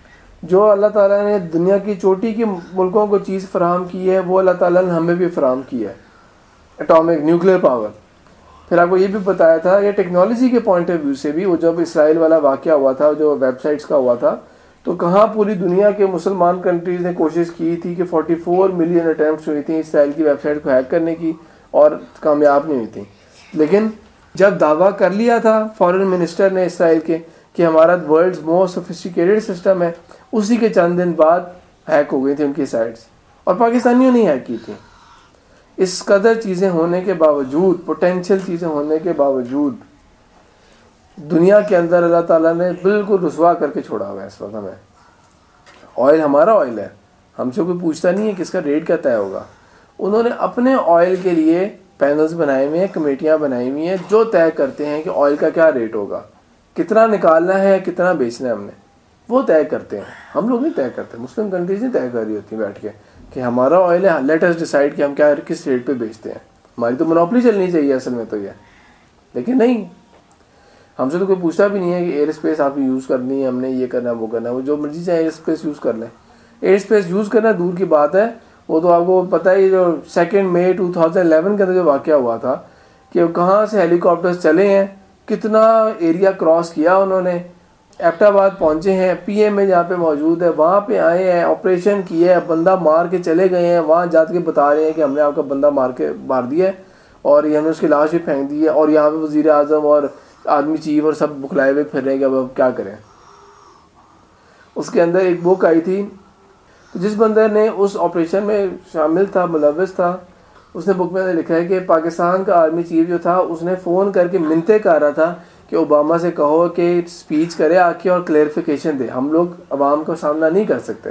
جو اللہ تعالیٰ نے دنیا کی چوٹی کے ملکوں کو چیز فراہم کی ہے وہ اللہ تعالیٰ نے ہمیں بھی فراہم کی ہے، اٹامک نیوکلیر پاور. پھر آپ کو یہ بھی بتایا تھا یہ ٹیکنالوجی کے پوائنٹ آف ویو سے بھی، وہ جب اسرائیل والا واقعہ ہوا تھا جو ویب سائٹس کا ہوا تھا، تو کہاں پوری دنیا کے مسلمان کنٹریز نے کوشش کی تھی کہ 44 ملین اٹیمپٹس ہوئی تھیں اسرائیل کی ویب سائٹ کو ہیک کرنے کی، اور کامیاب نہیں ہوئی تھیں. لیکن جب دعویٰ کر لیا تھا فارن منسٹر نے اسرائیل کے کہ ہمارا ورلڈز موسٹ سوفسٹیکیٹڈ سسٹم ہے، اسی کے چند دن بعد ہیک ہو گئی تھی ان کی سائٹس، اور پاکستانیوں نے ہیک کی تھی. اس قدر چیزیں ہونے کے باوجود، پوٹینشیل چیزیں ہونے کے باوجود، دنیا کے اندر اللہ تعالیٰ نے بالکل رسوا کر کے چھوڑا ہوا ہے. اس وقت ہمیں آئل، ہمارا آئل ہے، ہم سے کوئی پوچھتا نہیں ہے کس کا ریٹ کیا طے ہوگا. انہوں نے اپنے آئل کے لیے پینلز بنائے ہوئے ہیں، کمیٹیاں بنائی ہوئی ہیں جو طے کرتے ہیں کہ آئل کا کیا ریٹ ہوگا، کتنا نکالنا ہے، کتنا بیچنا ہے ہم نے، وہ طے کرتے ہیں. ہم لوگ نہیں طے کرتے، مسلم کنٹریز نہیں طے کر رہی ہوتی بیٹھ کے کہ ہمارا آئل ہے، لیٹ اس ڈیسائیڈ کہ ہم کیا کس ریٹ پہ بیچتے ہیں. ہماری تو مونوپلی چلنی چاہیے اصل میں تو یہ، لیکن نہیں، ہم سے تو کوئی پوچھتا بھی نہیں ہے کہ ایئر اسپیس آپ یوز کرنی ہے، ہم نے یہ کرنا ہے وہ کرنا ہے. وہ جو مرضی چاہے ایئر اسپیس یوز کر لیں. ایئر اسپیس یوز کرنا دور کی بات ہے، وہ تو آپ کو پتہ ہے جو 2 مئی 2011 کے اندر جو واقعہ ہوا تھا کہ کہاں سے ہیلی کاپٹرز چلے ہیں، کتنا ایریا کراس کیا انہوں نے، ایبٹ آباد پہنچے ہیں، پی ایم اے جہاں پہ موجود ہے وہاں پہ آئے ہیں، آپریشن کیے ہے، بندہ مار کے چلے گئے ہیں، وہاں جا کے بتا رہے ہیں کہ ہم نے آپ کا بندہ مار دیا ہے اور یہ ہم نے اس کی لاش بھی پھینک دی ہے، اور یہاں پہ وزیر اعظم اور آرمی چیف اور سب بکھلائے ہوئے پھر رہے ہیں کہ اب کیا کریں. اس کے اندر ایک بک آئی تھی، جس بندے نے اس آپریشن میں شامل تھا، ملوث تھا، اس نے بک میں لکھا ہے کہ پاکستان کا آرمی چیف جو تھا اس نے فون کر کے منتیں کر رہا تھا کہ اوباما سے کہو کہ سپیچ کرے آ کے اور کلیئرفیکیشن دے، ہم لوگ عوام کا سامنا نہیں کر سکتے.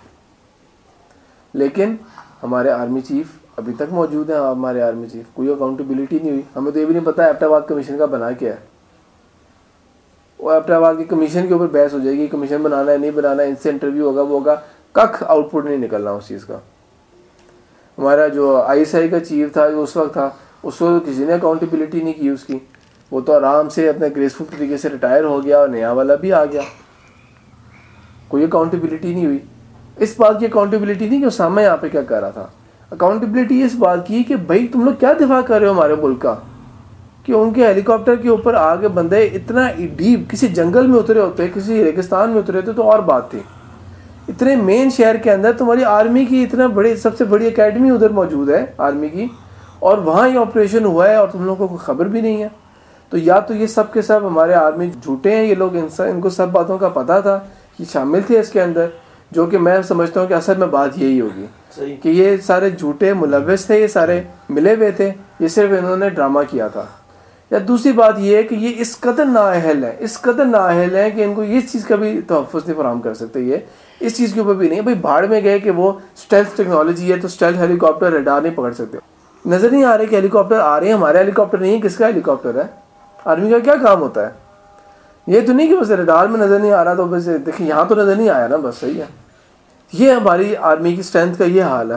لیکن ہمارے آرمی چیف ابھی تک موجود ہیں، ہمارے آرمی چیف کوئی اکاؤنٹیبلٹی نہیں ہوئی. ہمیں تو یہ بھی نہیں پتا ایبٹ آباد کمیشن کا بنا کیا ہے. وہ ایبٹ آباد کی کمیشن کے اوپر بحث ہو جائے گی، کمیشن بنانا ہے نہیں بنانا ہے، ان سے انٹرویو ہوگا، وہ ہوگا، کخ آؤٹ پٹ نہیں نکلنا اس چیز کا. ہمارا جو آئی ایس آئی کا چیف تھا جو اس وقت تھا، اس وقت کسی نے اکاؤنٹیبلٹی نہیں کی اس کی، وہ تو آرام سے اپنے گریسفل طریقے سے ریٹائر ہو گیا اور نیا والا بھی آ گیا. کوئی اکاؤنٹیبلٹی نہیں ہوئی. اس بات کی اکاؤنٹیبلٹی نہیں کہ اسامہ یہاں پہ کیا کر رہا تھا، اکاؤنٹیبلٹی اس بات کی کہ بھائی تم لوگ کیا دفاع کر رہے ہو ہمارے ملک کا، کہ ان کے ہیلی کاپٹر کے اوپر آگے بندے اتنا ڈیپ کسی جنگل میں اترے ہوتے، کسی ریگستان میں اترے ہوتے تو اور بات تھی. اتنے مین شہر کے اندر تمہاری آرمی کی اتنا بڑی سب سے بڑی اکیڈمی ادھر موجود ہے آرمی کی، اور وہاں یہ آپریشن ہوا ہے اور تم لوگوں کو کوئی خبر بھی نہیں ہے. تو یا تو یہ سب کے سب ہمارے آرمی جھوٹے ہیں، یہ لوگ ان کو سب باتوں کا پتہ تھا، یہ شامل تھے اس کے اندر، جو کہ میں سمجھتا ہوں کہ اصل میں بات یہی ہوگی کہ یہ سارے جھوٹے ملوث تھے، یہ سارے ملے ہوئے تھے، یہ صرف انہوں نے ڈرامہ کیا تھا. یا دوسری بات یہ ہے کہ یہ اس قدر نااہل ہیں، اس قدر نااہل ہیں کہ ان کو اس چیز کا بھی تحفظ نہیں فراہم کر سکتے. یہ اس چیز کے اوپر بھی نہیں، بھائی بھاڑ میں گئے کہ وہ اسٹیلتھ ٹیکنالوجی ہے تو اسٹیلتھ ہیلی کاپٹر ریڈار نہیں پکڑ سکتے. نظر نہیں آ رہے کہ ہیلی کاپٹر آ رہے ہیں، ہمارے ہیلی کاپٹر نہیں ہے، کس کا ہیلی کاپٹر ہے، آرمی کا کیا کام ہوتا ہے. یہ تو نہیں کہ بس ریڈار میں نظر نہیں آ رہا تو بس دیکھیں یہاں تو نظر نہیں آیا نا، بس صحیح ہے. یہ ہماری آرمی کی اسٹرینتھ کا یہ حال ہے.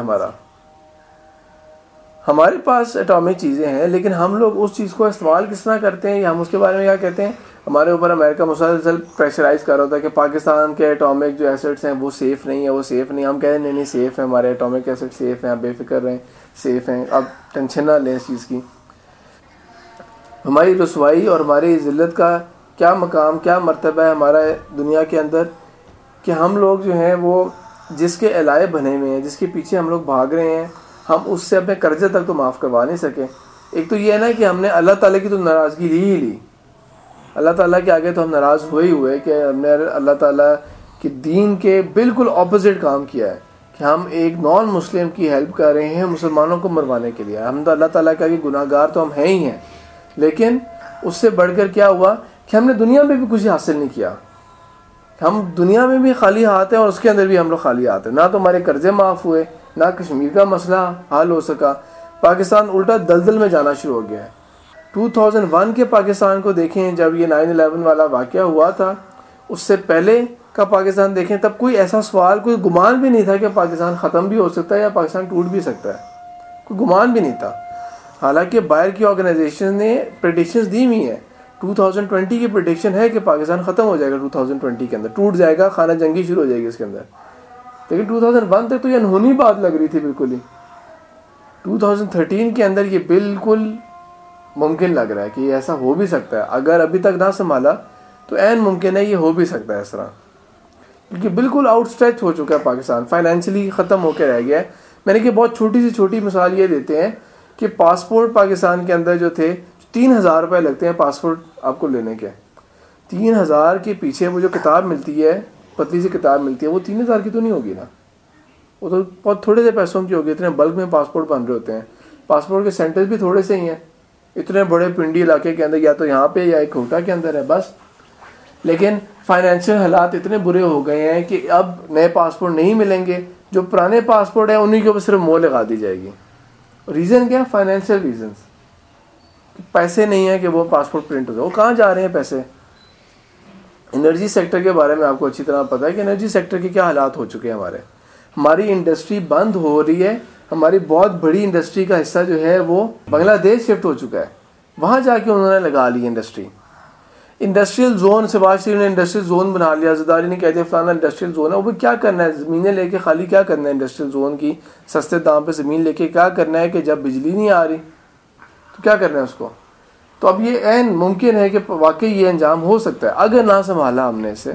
ہمارے پاس اٹامک چیزیں ہیں لیکن ہم لوگ اس چیز کو استعمال کس طرح کرتے ہیں، یا ہم اس کے بارے میں کیا کہتے ہیں. ہمارے اوپر امریکہ مسلسل پریشرائز کر رہا تھا کہ پاکستان کے اٹامک جو ایسٹس ہیں وہ سیف نہیں ہے، وہ سیف نہیں. ہم کہتے ہیں نہیں سیف ہیں، ہمارے اٹامک ایسٹ سیف ہیں، آپ بے فکر رہیں، سیف ہیں، اب ٹینشن نہ لیں اس چیز کی. ہماری رسوائی اور ہماری ذلت کا کیا مقام، کیا مرتبہ ہے ہمارا دنیا کے اندر، کہ ہم لوگ جو ہیں وہ جس کے الائے بنے ہوئے ہیں، جس کے پیچھے ہم لوگ بھاگ رہے ہیں، ہم اس سے اپنے قرضے تک تو معاف کروا نہیں سکے. ایک تو یہ ہے نا کہ ہم نے اللہ تعالیٰ کی تو ناراضگی لی، اللہ تعالیٰ کے آگے تو ہم ناراض ہوئے کہ ہم نے اللہ تعالیٰ کے دین کے بالکل اپوزٹ کام کیا ہے، کہ ہم ایک نان مسلم کی ہیلپ کر رہے ہیں مسلمانوں کو مروانے کے لیے. ہم تو اللہ تعالیٰ کا کہ گناہ گار تو ہم ہیں ہی ہیں، لیکن اس سے بڑھ کر کیا ہوا کہ ہم نے دنیا میں بھی کچھ حاصل نہیں کیا. ہم دنیا میں بھی خالی ہاتھ ہیں اور اس کے اندر بھی ہم لوگ خالی ہاتھ ہیں. نہ تو ہمارے قرضے معاف ہوئے، نہ کشمیر کا مسئلہ حل ہو سکا. پاکستان الٹا دلدل میں جانا شروع ہو گیا ہے. 2001 کے پاکستان کو دیکھیں، جب یہ 9/11 والا واقعہ ہوا تھا، اس سے پہلے کا پاکستان دیکھیں، تب کوئی ایسا سوال، کوئی گمان بھی نہیں تھا کہ پاکستان ختم بھی ہو سکتا ہے یا پاکستان ٹوٹ بھی سکتا ہے. کوئی گمان بھی نہیں تھا. حالانکہ باہر کی آرگنائزیشن نے پریڈکشنز دی ہوئی ہیں 2020 کی پریڈکشن ہے کہ پاکستان ختم ہو جائے گا 2020 کے اندر, ٹوٹ جائے گا, خانہ جنگی شروع ہو جائے گی اس کے اندر. لیکن 2001 تک تو یہ انہونی بات لگ رہی تھی بالکل ہی. 2013 کے اندر یہ بالکل ممکن لگ رہا ہے کہ یہ ایسا ہو بھی سکتا ہے. اگر ابھی تک نہ سنبھالا تو عین ممکن ہے یہ ہو بھی سکتا ہے اس طرح, کیونکہ بالکل آؤٹ اسٹریچ ہو چکا ہے پاکستان, فائنینشلی ختم ہو کے رہ گیا ہے. میں نے کہ بہت چھوٹی سے چھوٹی مثال یہ دیتے ہیں کہ پاسپورٹ پاکستان کے اندر جو تھے 3,000 روپے لگتے ہیں پاسپورٹ آپ کو لینے کے. 3,000 کے پیچھے وہ جو کتاب ملتی ہے, پتلی سی کتاب ملتی ہے, وہ 3,000 کی تو نہیں ہوگی نا, وہ تو بہت تھوڑے سے پیسوں کی ہوگی. اتنے بلک میں پاسپورٹ بن رہے ہوتے ہیں. پاسپورٹ کے سینٹرز بھی تھوڑے سے ہی ہیں اتنے بڑے پنڈی علاقے کے اندر, یا تو یہاں پہ یا ایک کوٹا کے اندر ہے بس. لیکن فائنینشیل حالات اتنے برے ہو گئے ہیں کہ اب نئے پاسپورٹ نہیں ملیں گے, جو پرانے پاسپورٹ ہیں انہیں کے اوپر صرف مہر لگا دی جائے گی. ریزن کیا؟ Financial reasons. پیسے نہیں ہیں کہ وہ پاسپورٹ پرنٹ ہو جائے. وہ کہاں جا رہے ہیں پیسے؟ انرجی سیکٹر کے بارے میں آپ کو اچھی طرح پتا ہے کہ انرجی سیکٹر کے کیا حالات ہو چکے ہیں. ہماری انڈسٹری بند ہو رہی ہے. ہماری بہت بڑی انڈسٹری کا حصہ جو ہے وہ بنگلہ دیش شفٹ ہو چکا ہے. وہاں جا کے انہوں نے لگا لی industry. Industrial zone, Shahbaz Sharif نے انڈسٹریل زون بنا لیا, زرداری نے کہہ دیا فلانا انڈسٹریل زون ہے. وہ کیا کرنا ہے؟ زمینیں لے کے خالی کیا کرنا ہے انڈسٹریل زون کی؟ سستے دام پہ زمین لے کے کیا کرنا ہے کہ جب بجلی نہیں آ رہی تو کیا کرنا ہے اس کو؟ تو اب یہ عین ممکن ہے کہ واقعی یہ انجام ہو سکتا ہے اگر نہ سنبھالا ہم نے اسے.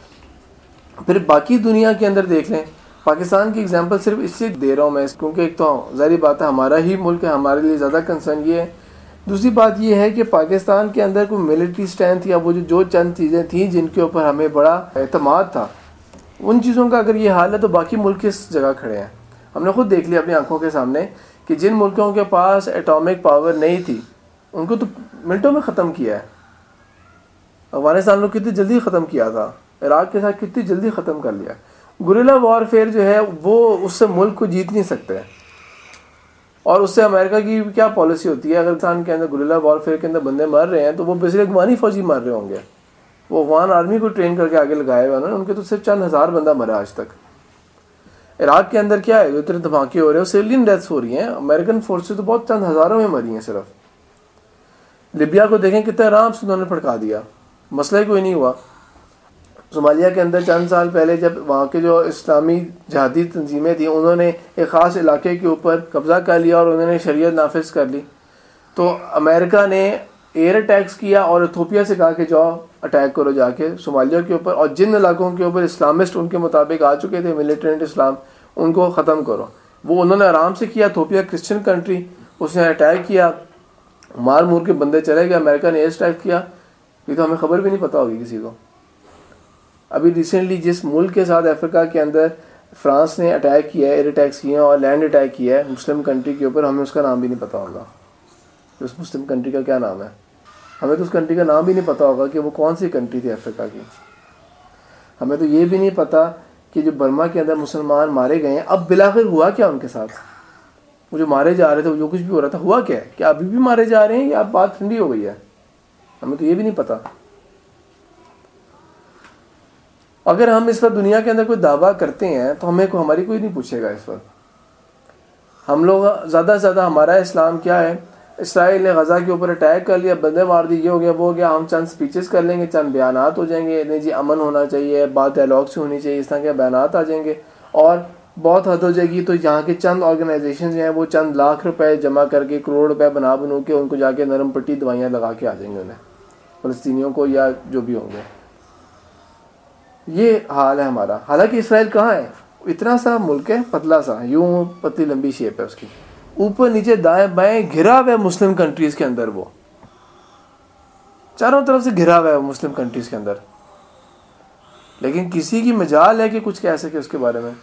پھر باقی دنیا کے اندر دیکھ لیں. پاکستان کی اگزامپل صرف اس لیے دے رہا ہوں میں کیونکہ ایک تو ظاہری بات ہے ہمارا ہی ملک ہے, ہمارے لیے زیادہ کنسرن یہ ہے. دوسری بات یہ ہے کہ پاکستان کے اندر کوئی ملٹری اسٹرینتھ یا وہ جو چند چیزیں تھیں جن کے اوپر ہمیں بڑا اعتماد تھا, ان چیزوں کا اگر یہ حال ہے تو باقی ملک کس جگہ کھڑے ہیں؟ ہم نے خود دیکھ لیا اپنی آنکھوں کے سامنے کہ جن ملکوں کے پاس ایٹامک پاور نہیں تھی ان کو تو منٹوں میں ختم کیا ہے. افغانستان کو کتنی جلدی ختم کیا تھا, عراق کے ساتھ کتنی جلدی ختم کر لیا. گوریلا وارفیئر جو ہے وہ اس سے ملک کو جیت نہیں سکتے. اور اس سے امریکہ کی کیا پالیسی ہوتی ہے؟ اگر پاکستان کے اندر گوریلا وارفیئر کے اندر بندے مر رہے ہیں تو وہ بیسیکلی افغانی فوجی مر رہے ہوں گے. وہ افغان آرمی کو ٹرین کر کے آگے لگائے ہوئے انہوں نے, ان کے تو صرف چند ہزار بندہ مرا آج تک. عراق کے اندر کیا ہے, جو اتنے دھماکے ہو رہے ہیں, سیلین ڈیتھس ہو رہی ہیں. امریکن فورسز تو بہت چند ہزاروں میں مری ہیں صرف. لیبیا کو دیکھیں کتنے آرام سے انہوں نے پھڑکا دیا, مسئلہ کوئی نہیں ہوا. صومالیہ کے اندر چند سال پہلے جب وہاں کے جو اسلامی جہادی تنظیمیں تھیں انہوں نے ایک خاص علاقے کے اوپر قبضہ کر لیا اور انہوں نے شریعت نافذ کر لی, تو امریکہ نے ایئر اٹیکس کیا اور ایتھوپیا سے کہا کہ جاؤ اٹیک کرو جا کے صومالیہ کے اوپر, اور جن علاقوں کے اوپر اسلامسٹ ان کے مطابق آ چکے تھے ملیٹنٹ اسلام, ان کو ختم کرو. وہ انہوں نے آرام سے کیا. ایتھوپیا کرسچن کنٹری, اس نے اٹیک کیا, مار مور کے بندے چلے گئے. امریکہ نے ایئر اسٹرائک کیا, یہ تو ہمیں خبر بھی نہیں پتا ہوگی کسی کو. ابھی ریسنٹلی جس ملک کے ساتھ افریقہ کے اندر فرانس نے اٹیک کیا ہے, ایئر اٹیکس کیے ہیں اور لینڈ اٹیک کیا ہے مسلم کنٹری کے اوپر, ہمیں اس کا نام بھی نہیں پتا ہوگا. اس مسلم کنٹری کا کیا نام ہے؟ ہمیں تو اس کنٹری کا نام بھی نہیں پتا ہوگا کہ وہ کون سی کنٹری تھی افریقہ کی. ہمیں تو یہ بھی نہیں پتا کہ جو برما کے اندر مسلمان مارے گئے ہیں اب بالآخر ہوا کیا ان کے ساتھ. وہ جو مارے جا رہے تھے, وہ جو کچھ بھی ہو رہا تھا, ہوا کیا ہے؟ کیا ابھی بھی مارے جا رہے ہیں یا اب بات ٹھنڈی ہو گئی ہے؟ ہمیں تو یہ بھی نہیں پتا. اگر ہم اس وقت دنیا کے اندر کوئی دعویٰ کرتے ہیں تو ہماری کوئی نہیں پوچھے گا اس وقت. ہم لوگ زیادہ سے زیادہ ہمارا اسلام کیا ہے, اسرائیل نے غزہ کے اوپر اٹیک کر لیا, بندے مار دی, یہ ہو گیا وہ ہو گیا, ہم چند سپیچز کر لیں گے, چند بیانات ہو جائیں گے, نہیں جی امن ہونا چاہیے, بات ڈائلاگ سے ہونی چاہیے, اس طرح کے بیانات آ جائیں گے, اور بہت حد ہو جائے گی تو یہاں کے چند آرگنائزیشنز ہیں وہ چند لاکھ روپے جمع کر کے, کروڑ روپے بنو کے ان کو جا کے نرم پٹی دوائیاں لگا کے آ جائیں گے انہیں, فلسطینیوں کو یا جو بھی ہوں گے. یہ حال ہے ہمارا. حالانکہ اسرائیل کہاں ہے؟ اتنا سا ملک ہے, پتلا سا, یوں پتلی لمبی شیپ ہے اس کی, اوپر نیچے دائیں بائیں گھرا ہوا ہے مسلم کنٹریز کے اندر. وہ چاروں طرف سے گھرا ہوا ہے مسلم کنٹریز کے اندر, لیکن کسی کی مجال ہے کہ کچھ کہہ سکے اس کے بارے میں.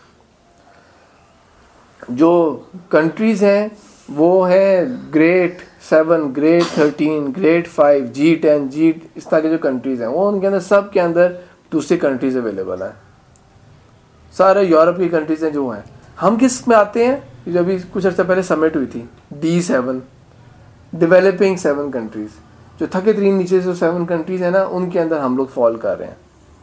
جو کنٹریز ہیں وہ ہے گریٹ 7, گریٹ 13, گریٹ 5, G10, اس طرح کے جو کنٹریز ہیں وہ ان کے اندر سب کے اندر دوسری کنٹریز اویلیبل ہیں. سارے یورپ کی کنٹریز ہیں جو ہیں. ہم کس میں آتے ہیں؟ جو ابھی کچھ عرصہ پہلے سمٹ ہوئی تھی, D7, ڈیولپنگ 7 کنٹریز, جو تھکے ترین نیچے سے 7 کنٹریز ہیں نا, ان کے اندر ہم لوگ فال کر رہے ہیں.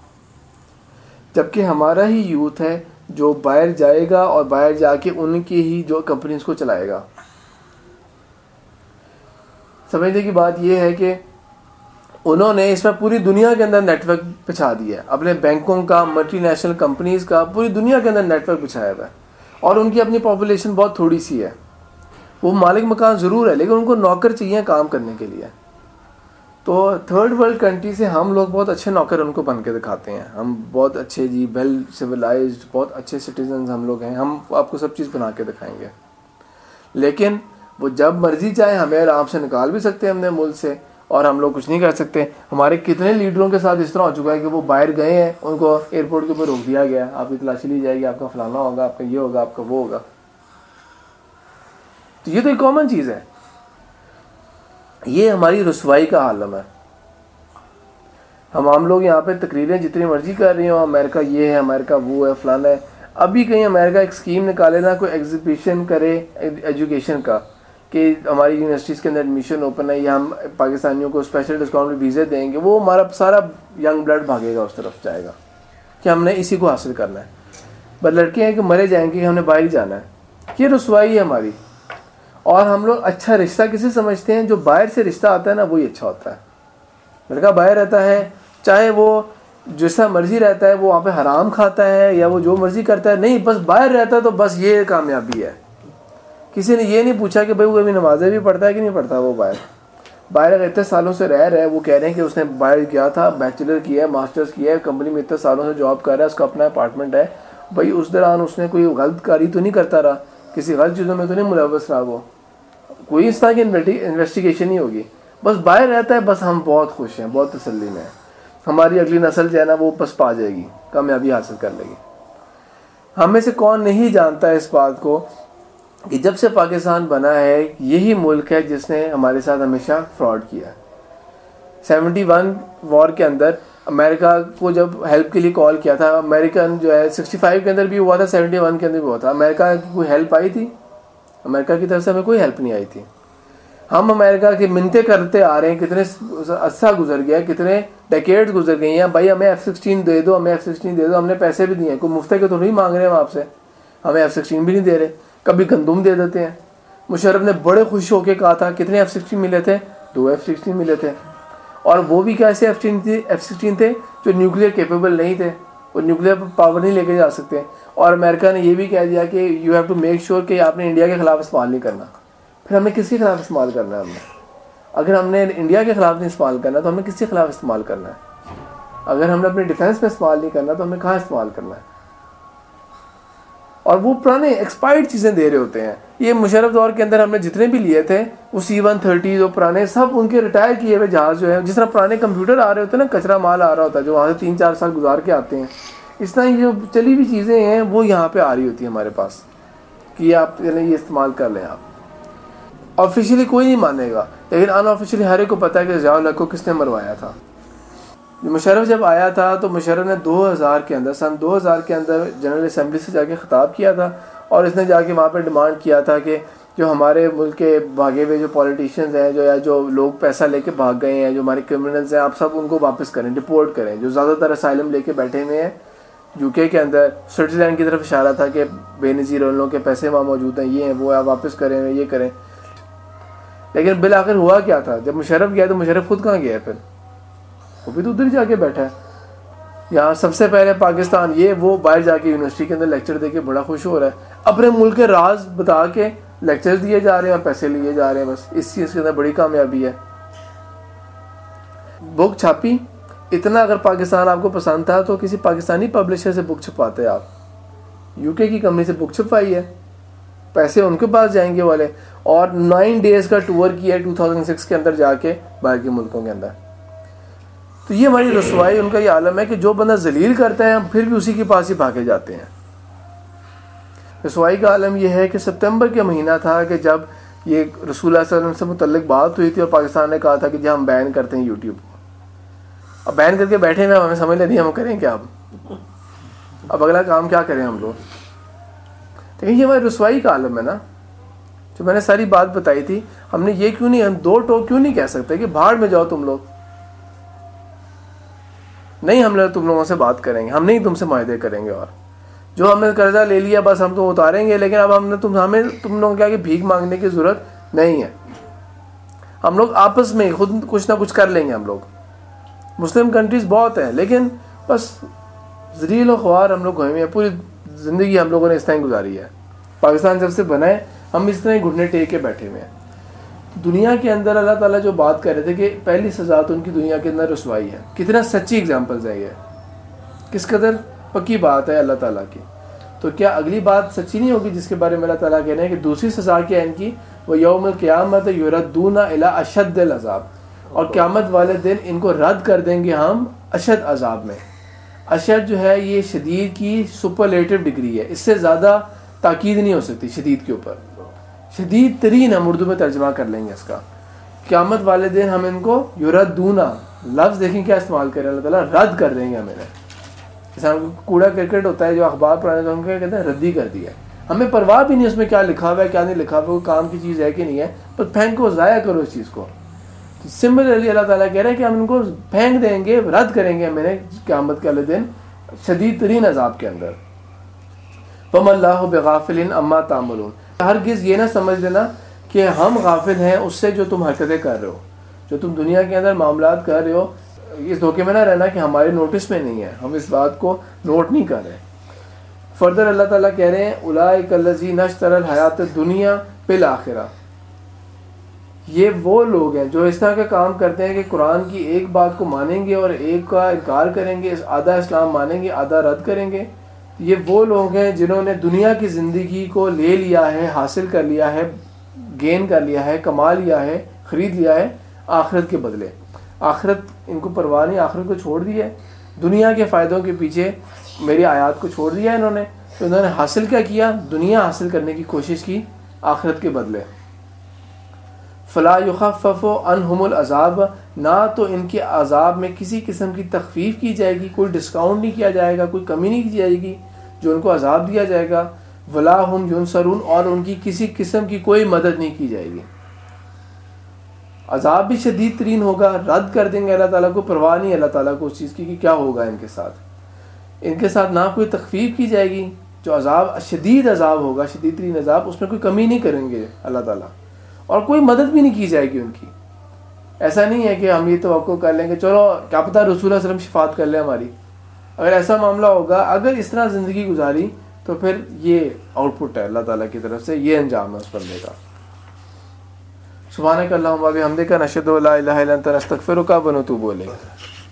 جبکہ ہمارا ہی یوتھ ہے جو باہر جائے گا اور باہر جا کے ان کی ہی جو کمپنیز کو چلائے گا. سمجھنے کی بات یہ ہے کہ انہوں نے اس میں پوری دنیا کے اندر نیٹ ورک بچھا دیا ہے، اپنے بینکوں کا، ملٹی نیشنل کمپنیز کا، پوری دنیا کے اندر نیٹ ورک بچھایا ہوا ہے، اور ان کی اپنی پاپولیشن بہت تھوڑی سی ہے. وہ مالک مکان ضرور ہے لیکن ان کو نوکر چاہیے کام کرنے کے لیے. تو تھرڈ ورلڈ کنٹری سے ہم لوگ بہت اچھے نوکر ان کو بن کے دکھاتے ہیں. ہم بہت اچھے جی ویل سویلائزڈ، بہت اچھے سٹیزنز ہم لوگ ہیں، ہم آپ کو سب چیز بنا کے دکھائیں گے. لیکن وہ جب مرضی چاہے ہمیں آرام سے نکال بھی سکتے ہیں اپنے ملک سے، اور ہم لوگ کچھ نہیں کر سکتے. ہمارے کتنے لیڈروں کے ساتھ اس طرح ہو چکا ہے کہ وہ باہر گئے ہیں، ان کو ایئرپورٹ کے اوپر روک دیا گیا، آپ کی تلاشی لی جائے گی، آپ کا فلانا ہوگا، آپ کا یہ ہوگا، آپ کا وہ ہوگا. تو یہ تو ایک کامن چیز ہے. یہ ہماری رسوائی کا عالم ہے. ہم لوگ یہاں پہ تقریریں جتنی مرضی کر رہی ہوں، امریکہ یہ ہے، امریکہ وہ ہے، فلانا ہے. ابھی کہیں امریکہ ایک اسکیم نکالے نا، کوئی ایگزیبیشن کرے ایجوکیشن کا کہ ہماری یونیورسٹیز کے اندر ایڈمیشن اوپن ہے، یا ہم پاکستانیوں کو اسپیشل ڈسکاؤنٹ ویزے دیں گے، وہ ہمارا سارا ینگ بلڈ بھاگے گا اس طرف جائے گا کہ ہم نے اسی کو حاصل کرنا ہے. بس لڑکے ہیں کہ مرے جائیں گے کہ ہم نے باہر ہی جانا ہے. یہ رسوائی ہے ہماری. اور ہم لوگ اچھا رشتہ کسے سمجھتے ہیں؟ جو باہر سے رشتہ آتا ہے نا وہی اچھا ہوتا ہے. لڑکا باہر رہتا ہے، چاہے وہ جیسا مرضی رہتا ہے، وہ وہاں پہ حرام کھاتا ہے یا وہ جو مرضی کرتا ہے، نہیں، بس باہر رہتا ہے تو بس یہ کامیابی ہے. کسی نے یہ نہیں پوچھا کہ بھائی وہ ابھی نمازیں بھی پڑھتا ہے کہ نہیں پڑھتا. وہ باہر اگر اتنے سالوں سے رہ رہا ہے، وہ کہہ رہے ہیں کہ اس نے باہر گیا تھا، بیچلر کیا ہے، ماسٹرز کیا ہے، کمپنی میں اتنے سالوں سے جاب کر رہا ہے، اس کا اپنا اپارٹمنٹ ہے. بھائی اس دوران اس نے کوئی غلط کاری تو نہیں کرتا رہا، کسی غلط چیزوں میں تو نہیں ملوث رہا، وہ کوئی اس طرح کی انویسٹیگیشن نہیں ہوگی. بس باہر رہتا ہے، بس ہم بہت خوش ہیں، بہت تسلی میں ہیں. ہماری اگلی نسل جو ہے نا وہ بس پا جائے گی، کامیابی حاصل کر لے گی. ہم میں سے کون نہیں جانتا ہے اس بات کو کہ جب سے پاکستان بنا ہے یہی ملک ہے جس نے ہمارے ساتھ ہمیشہ فراڈ کیا ہے. 71 وار کے اندر امریکہ کو جب ہیلپ کے لیے کال کیا تھا، امریکن جو ہے 65 کے اندر بھی ہوا تھا، 71 کے اندر بھی ہوا تھا. امریکہ کی کوئی ہیلپ آئی تھی؟ امریکہ کی طرف سے ہمیں کوئی ہیلپ نہیں آئی تھی. ہم امریکہ کی منتیں کرتے آ رہے ہیں، کتنے عرصہ گزر گیا، کتنے ڈیکیڈز گزر گئی ہیں. بھائی ہمیں F-16 دے دو، ہمیں F-16 دے دو. ہم نے پیسے بھی دیے ہیں، کوئی مفت کے تو نہیں مانگ رہے ہیں آپ سے، ہمیں F-16 بھی نہیں دے رہے. کبھی گندم دے دیتے ہیں. مشرف نے بڑے خوش ہو کے کہا تھا کتنے F-16 ملے تھے؟ 2 F-16 ملے تھے. اور وہ بھی کیسے F-16 تھے؟ جو نیوکلیر کیپیبل نہیں تھے، وہ نیوکلیر پاور نہیں لے کے جا سکتے. اور امریکہ نے یہ بھی کہہ دیا کہ you have to make sure کہ آپ نے انڈیا کے خلاف استعمال نہیں کرنا. پھر ہم نے کس کے خلاف استعمال کرنا ہے؟ اگر ہم نے انڈیا کے خلاف نہیں استعمال کرنا تو ہم نے کس کے خلاف استعمال کرنا ہے؟ اگر ہم نے اپنے ڈیفینس میں استعمال نہیں کرنا تو ہم نے کہاں استعمال کرنا ہے؟ اور وہ پرانے ایکسپائرڈ چیزیں دے رہے ہوتے ہیں. یہ مشرف دور کے اندر ہم نے جتنے بھی لیے تھے وہ C-130 جو پرانے، سب ان کے ریٹائر کیے ہوئے جہاز جو ہے، جس طرح پرانے کمپیوٹر آ رہے ہوتے ہیں نا، کچرا مال آ رہا ہوتا ہے جو وہاں سے 3-4 سال گزار کے آتے ہیں، اس طرح جو چلی ہوئی چیزیں ہیں وہ یہاں پہ آ رہی ہوتی ہیں ہمارے پاس کہ آپ یہ استعمال کر لیں. آپ آفیشیلی کوئی نہیں مانے گا، لیکن ان آفیشیلی ہر ایک کو پتہ ہے کہ ضیاء الحق کو کس نے مروایا تھا. مشرف جب آیا تھا تو مشرف نے 2000 کے اندر، سن 2000 کے اندر جنرل اسمبلی سے جا کے خطاب کیا تھا، اور اس نے جا کے وہاں پہ ڈیمانڈ کیا تھا کہ جو ہمارے ملک کے بھاگے ہوئے جو پولیٹیشینز ہیں، جو لوگ پیسہ لے کے بھاگ گئے ہیں، جو ہمارے کرمنلز ہیں، آپ سب ان کو واپس کریں، ڈپورٹ کریں. جو زیادہ تر اسائلم لے کے بیٹھے ہوئے ہیں UK کے اندر، سوئٹزرلینڈ کی طرف اشارہ تھا کہ بے نظیر ان لوگوں کے پیسے وہاں موجود ہیں، یہ ہیں وہ ہیں، واپس کریں، یہ کریں. لیکن بالآخر ہوا کیا تھا؟ جب مشرف گیا تو مشرف خود کہاں گیا ہے؟ پھر وہ بھی تو ادھر جا کے بیٹھا ہے. یہاں سب سے پہلے پاکستان یہ وہ باہر جا کے یونیورسٹی کے اندر لیکچر دے کے بڑا خوش ہو رہا ہے، اپنے ملک کے راز بتا کے لیکچر دیے جا رہے ہیں اور پیسے لیے جا رہے ہیں. بس اس چیز کے اندر بڑی کامیابی ہے. بک چھاپی، اتنا اگر پاکستان آپ کو پسند تھا تو کسی پاکستانی پبلشر سے بک چھپاتے آپ. UK کی کمپنی سے بک چھپائی ہے، پیسے ان کے پاس جائیں گے والے، اور 9 days کا ٹور کیا ہے 2006 کے اندر جا کے باہر کے ملکوں کے اندر. تو یہ ہماری رسوائی، ان کا یہ عالم ہے کہ جو بندہ ذلیل کرتا ہے ہم پھر بھی اسی کے پاس ہی بھاگے جاتے ہیں. رسوائی کا عالم یہ ہے کہ ستمبر کے مہینہ تھا کہ جب یہ رسول اللہ صلی اللہ علیہ وسلم سے متعلق بات ہوئی تھی اور پاکستان نے کہا تھا کہ جی ہم بین کرتے ہیں YouTube کو. اب بین کر کے بیٹھے ہوئے، ہمیں سمجھ نہیں ہم کریں کیا؟ اب اگلا کام کیا کریں ہم لوگ؟ لیکن یہ ہماری رسوائی کا عالم ہے نا. جو میں نے ساری بات بتائی تھی، ہم نے یہ کیوں نہیں، ہم 2 ٹوک کیوں نہیں کہہ سکتے کہ بھاڑ میں جاؤ تم لوگ؟ نہیں، ہم لوگ تم لوگوں سے بات کریں گے، ہم نہیں تم سے معاہدے کریں گے، اور جو ہم نے قرضہ لے لیا بس ہم تو اتاریں گے، لیکن اب ہمیں تم لوگوں کے آگے بھیک مانگنے کی ضرورت نہیں ہے. ہم لوگ آپس میں خود کچھ نہ کچھ کر لیں گے ہم لوگ. مسلم کنٹریز بہت ہیں لیکن بس ذلیل و خوار ہم لوگ ہوئے ہیں، پوری زندگی ہم لوگوں نے اس طرح گزاری ہے. پاکستان جب سے بنا ہے ہم اس طرح گھٹنے ٹیک کے بیٹھے ہوئے ہیں. دنیا کے اندر اللہ تعالیٰ جو بات کر رہے تھے کہ پہلی سزا تو ان کی دنیا کے اندر رسوائی ہے. کتنا سچی اگزامپلز ہے یہ، کس قدر پکی بات ہے اللہ تعالیٰ کی. تو کیا اگلی بات سچی نہیں ہوگی جس کے بارے میں اللہ تعالیٰ کہہ رہے ہیں کہ دوسری سزا کیا ہے ان کی؟ وہ یوم القیامت یردون الی اشد العذاب، اور قیامت والے دن ان کو رد کر دیں گے ہم اشد عذاب میں. اشد جو ہے یہ شدید کی سپرلیٹو ڈگری ہے، اس سے زیادہ تاکید نہیں ہو سکتی شدید کے اوپر. شدید ترین ہم اردو میں ترجمہ کر لیں گے اس کا. قیامت والے دن ہم ان کو یردونا، لفظ دیکھیں کیا استعمال کریں اللہ تعالیٰ، رد کر دیں گے ہمیں. جیسا کوڑا کرکٹ ہوتا ہے جو اخبار پڑھانے تو ہم کیا کہتے ہیں ردی کر دیا. ہمیں پرواہ بھی نہیں اس میں کیا لکھا ہوا ہے کیا نہیں لکھا ہوا، کوئی کام کی چیز ہے کہ نہیں ہے، پر پھینکو، ضائع کرو اس چیز کو. سملرلی اللہ تعالیٰ کہہ رہے ہیں کہ ہم ان کو پھینک دیں گے، رد کریں گے ہمیں قیامت کے والے دن شدید ترین عذاب کے اندر. وَمَا اللَّهُ بِغَافِلٍ عَمَّا تَعْمَلُونَ، ہرگز یہ نہ سمجھ لینا کہ ہم غافل ہیں اس سے جو تم حرکتیں کر رہے ہو، جو تم دنیا کے اندر معاملات کر رہے ہو. اس دھوکے میں نہ رہنا کہ ہمارے نوٹس میں نہیں ہے، ہم اس بات کو نوٹ نہیں کر رہے. فردر اللہ تعالیٰ کہہ رہے ہیں اولئک الذین اشتروا الحیات الدنیا بالآخرہ، یہ وہ لوگ ہیں جو اس طرح کا کام کرتے ہیں کہ قرآن کی ایک بات کو مانیں گے اور ایک کا انکار کریں گے، آدھا اسلام مانیں گے آدھا رد کریں گے. یہ وہ لوگ ہیں جنہوں نے دنیا کی زندگی کو لے لیا ہے، حاصل کر لیا ہے، گین کر لیا ہے، کما لیا ہے، خرید لیا ہے آخرت کے بدلے. آخرت ان کو پرواہ نہیں، آخرت کو چھوڑ دیا ہے، دنیا کے فائدوں کے پیچھے میری آیات کو چھوڑ دیا ہے انہوں نے. تو انہوں نے حاصل کیا کیا؟ دنیا حاصل کرنے کی کوشش کی آخرت کے بدلے. فلا یخفف عنہم العذاب، نہ تو ان کے عذاب میں کسی قسم کی تخفیف کی جائے گی، کوئی ڈسکاؤنٹ نہیں کیا جائے گا، کوئی کمی نہیں کی جائے گی جو ان کو عذاب دیا جائے گا. ولا ہم ینصرون، اور ان کی کسی قسم کی کوئی مدد نہیں کی جائے گی. عذاب بھی شدید ترین ہوگا، رد کر دیں گے اللہ تعالیٰ کو، پرواہ نہیں اللہ تعالیٰ کو اس چیز کی کہ کیا ہوگا ان کے ساتھ. ان کے ساتھ نہ کوئی تخفیف کی جائے گی، جو عذاب شدید عذاب ہوگا، شدید ترین عذاب، اس میں کوئی کمی نہیں کریں گے اللہ تعالیٰ، اور کوئی مدد بھی نہیں کی جائے گی ان کی. ایسا نہیں ہے کہ ہم یہ توقع کر لیں گے چلو کیا پتہ رسول اللہ صلی اللہ علیہ وسلم شفاعت کر لیں ہماری. اگر ایسا معاملہ ہوگا، اگر اس طرح زندگی گزاری تو پھر یہ آؤٹ پٹ ہے اللہ تعالیٰ کی طرف سے، یہ انجام ہے اس بندے کا. سبحانک اللہم و بحمدک، نشہد ان لا الہ الا انت، نستغفرک و نتوب الیک.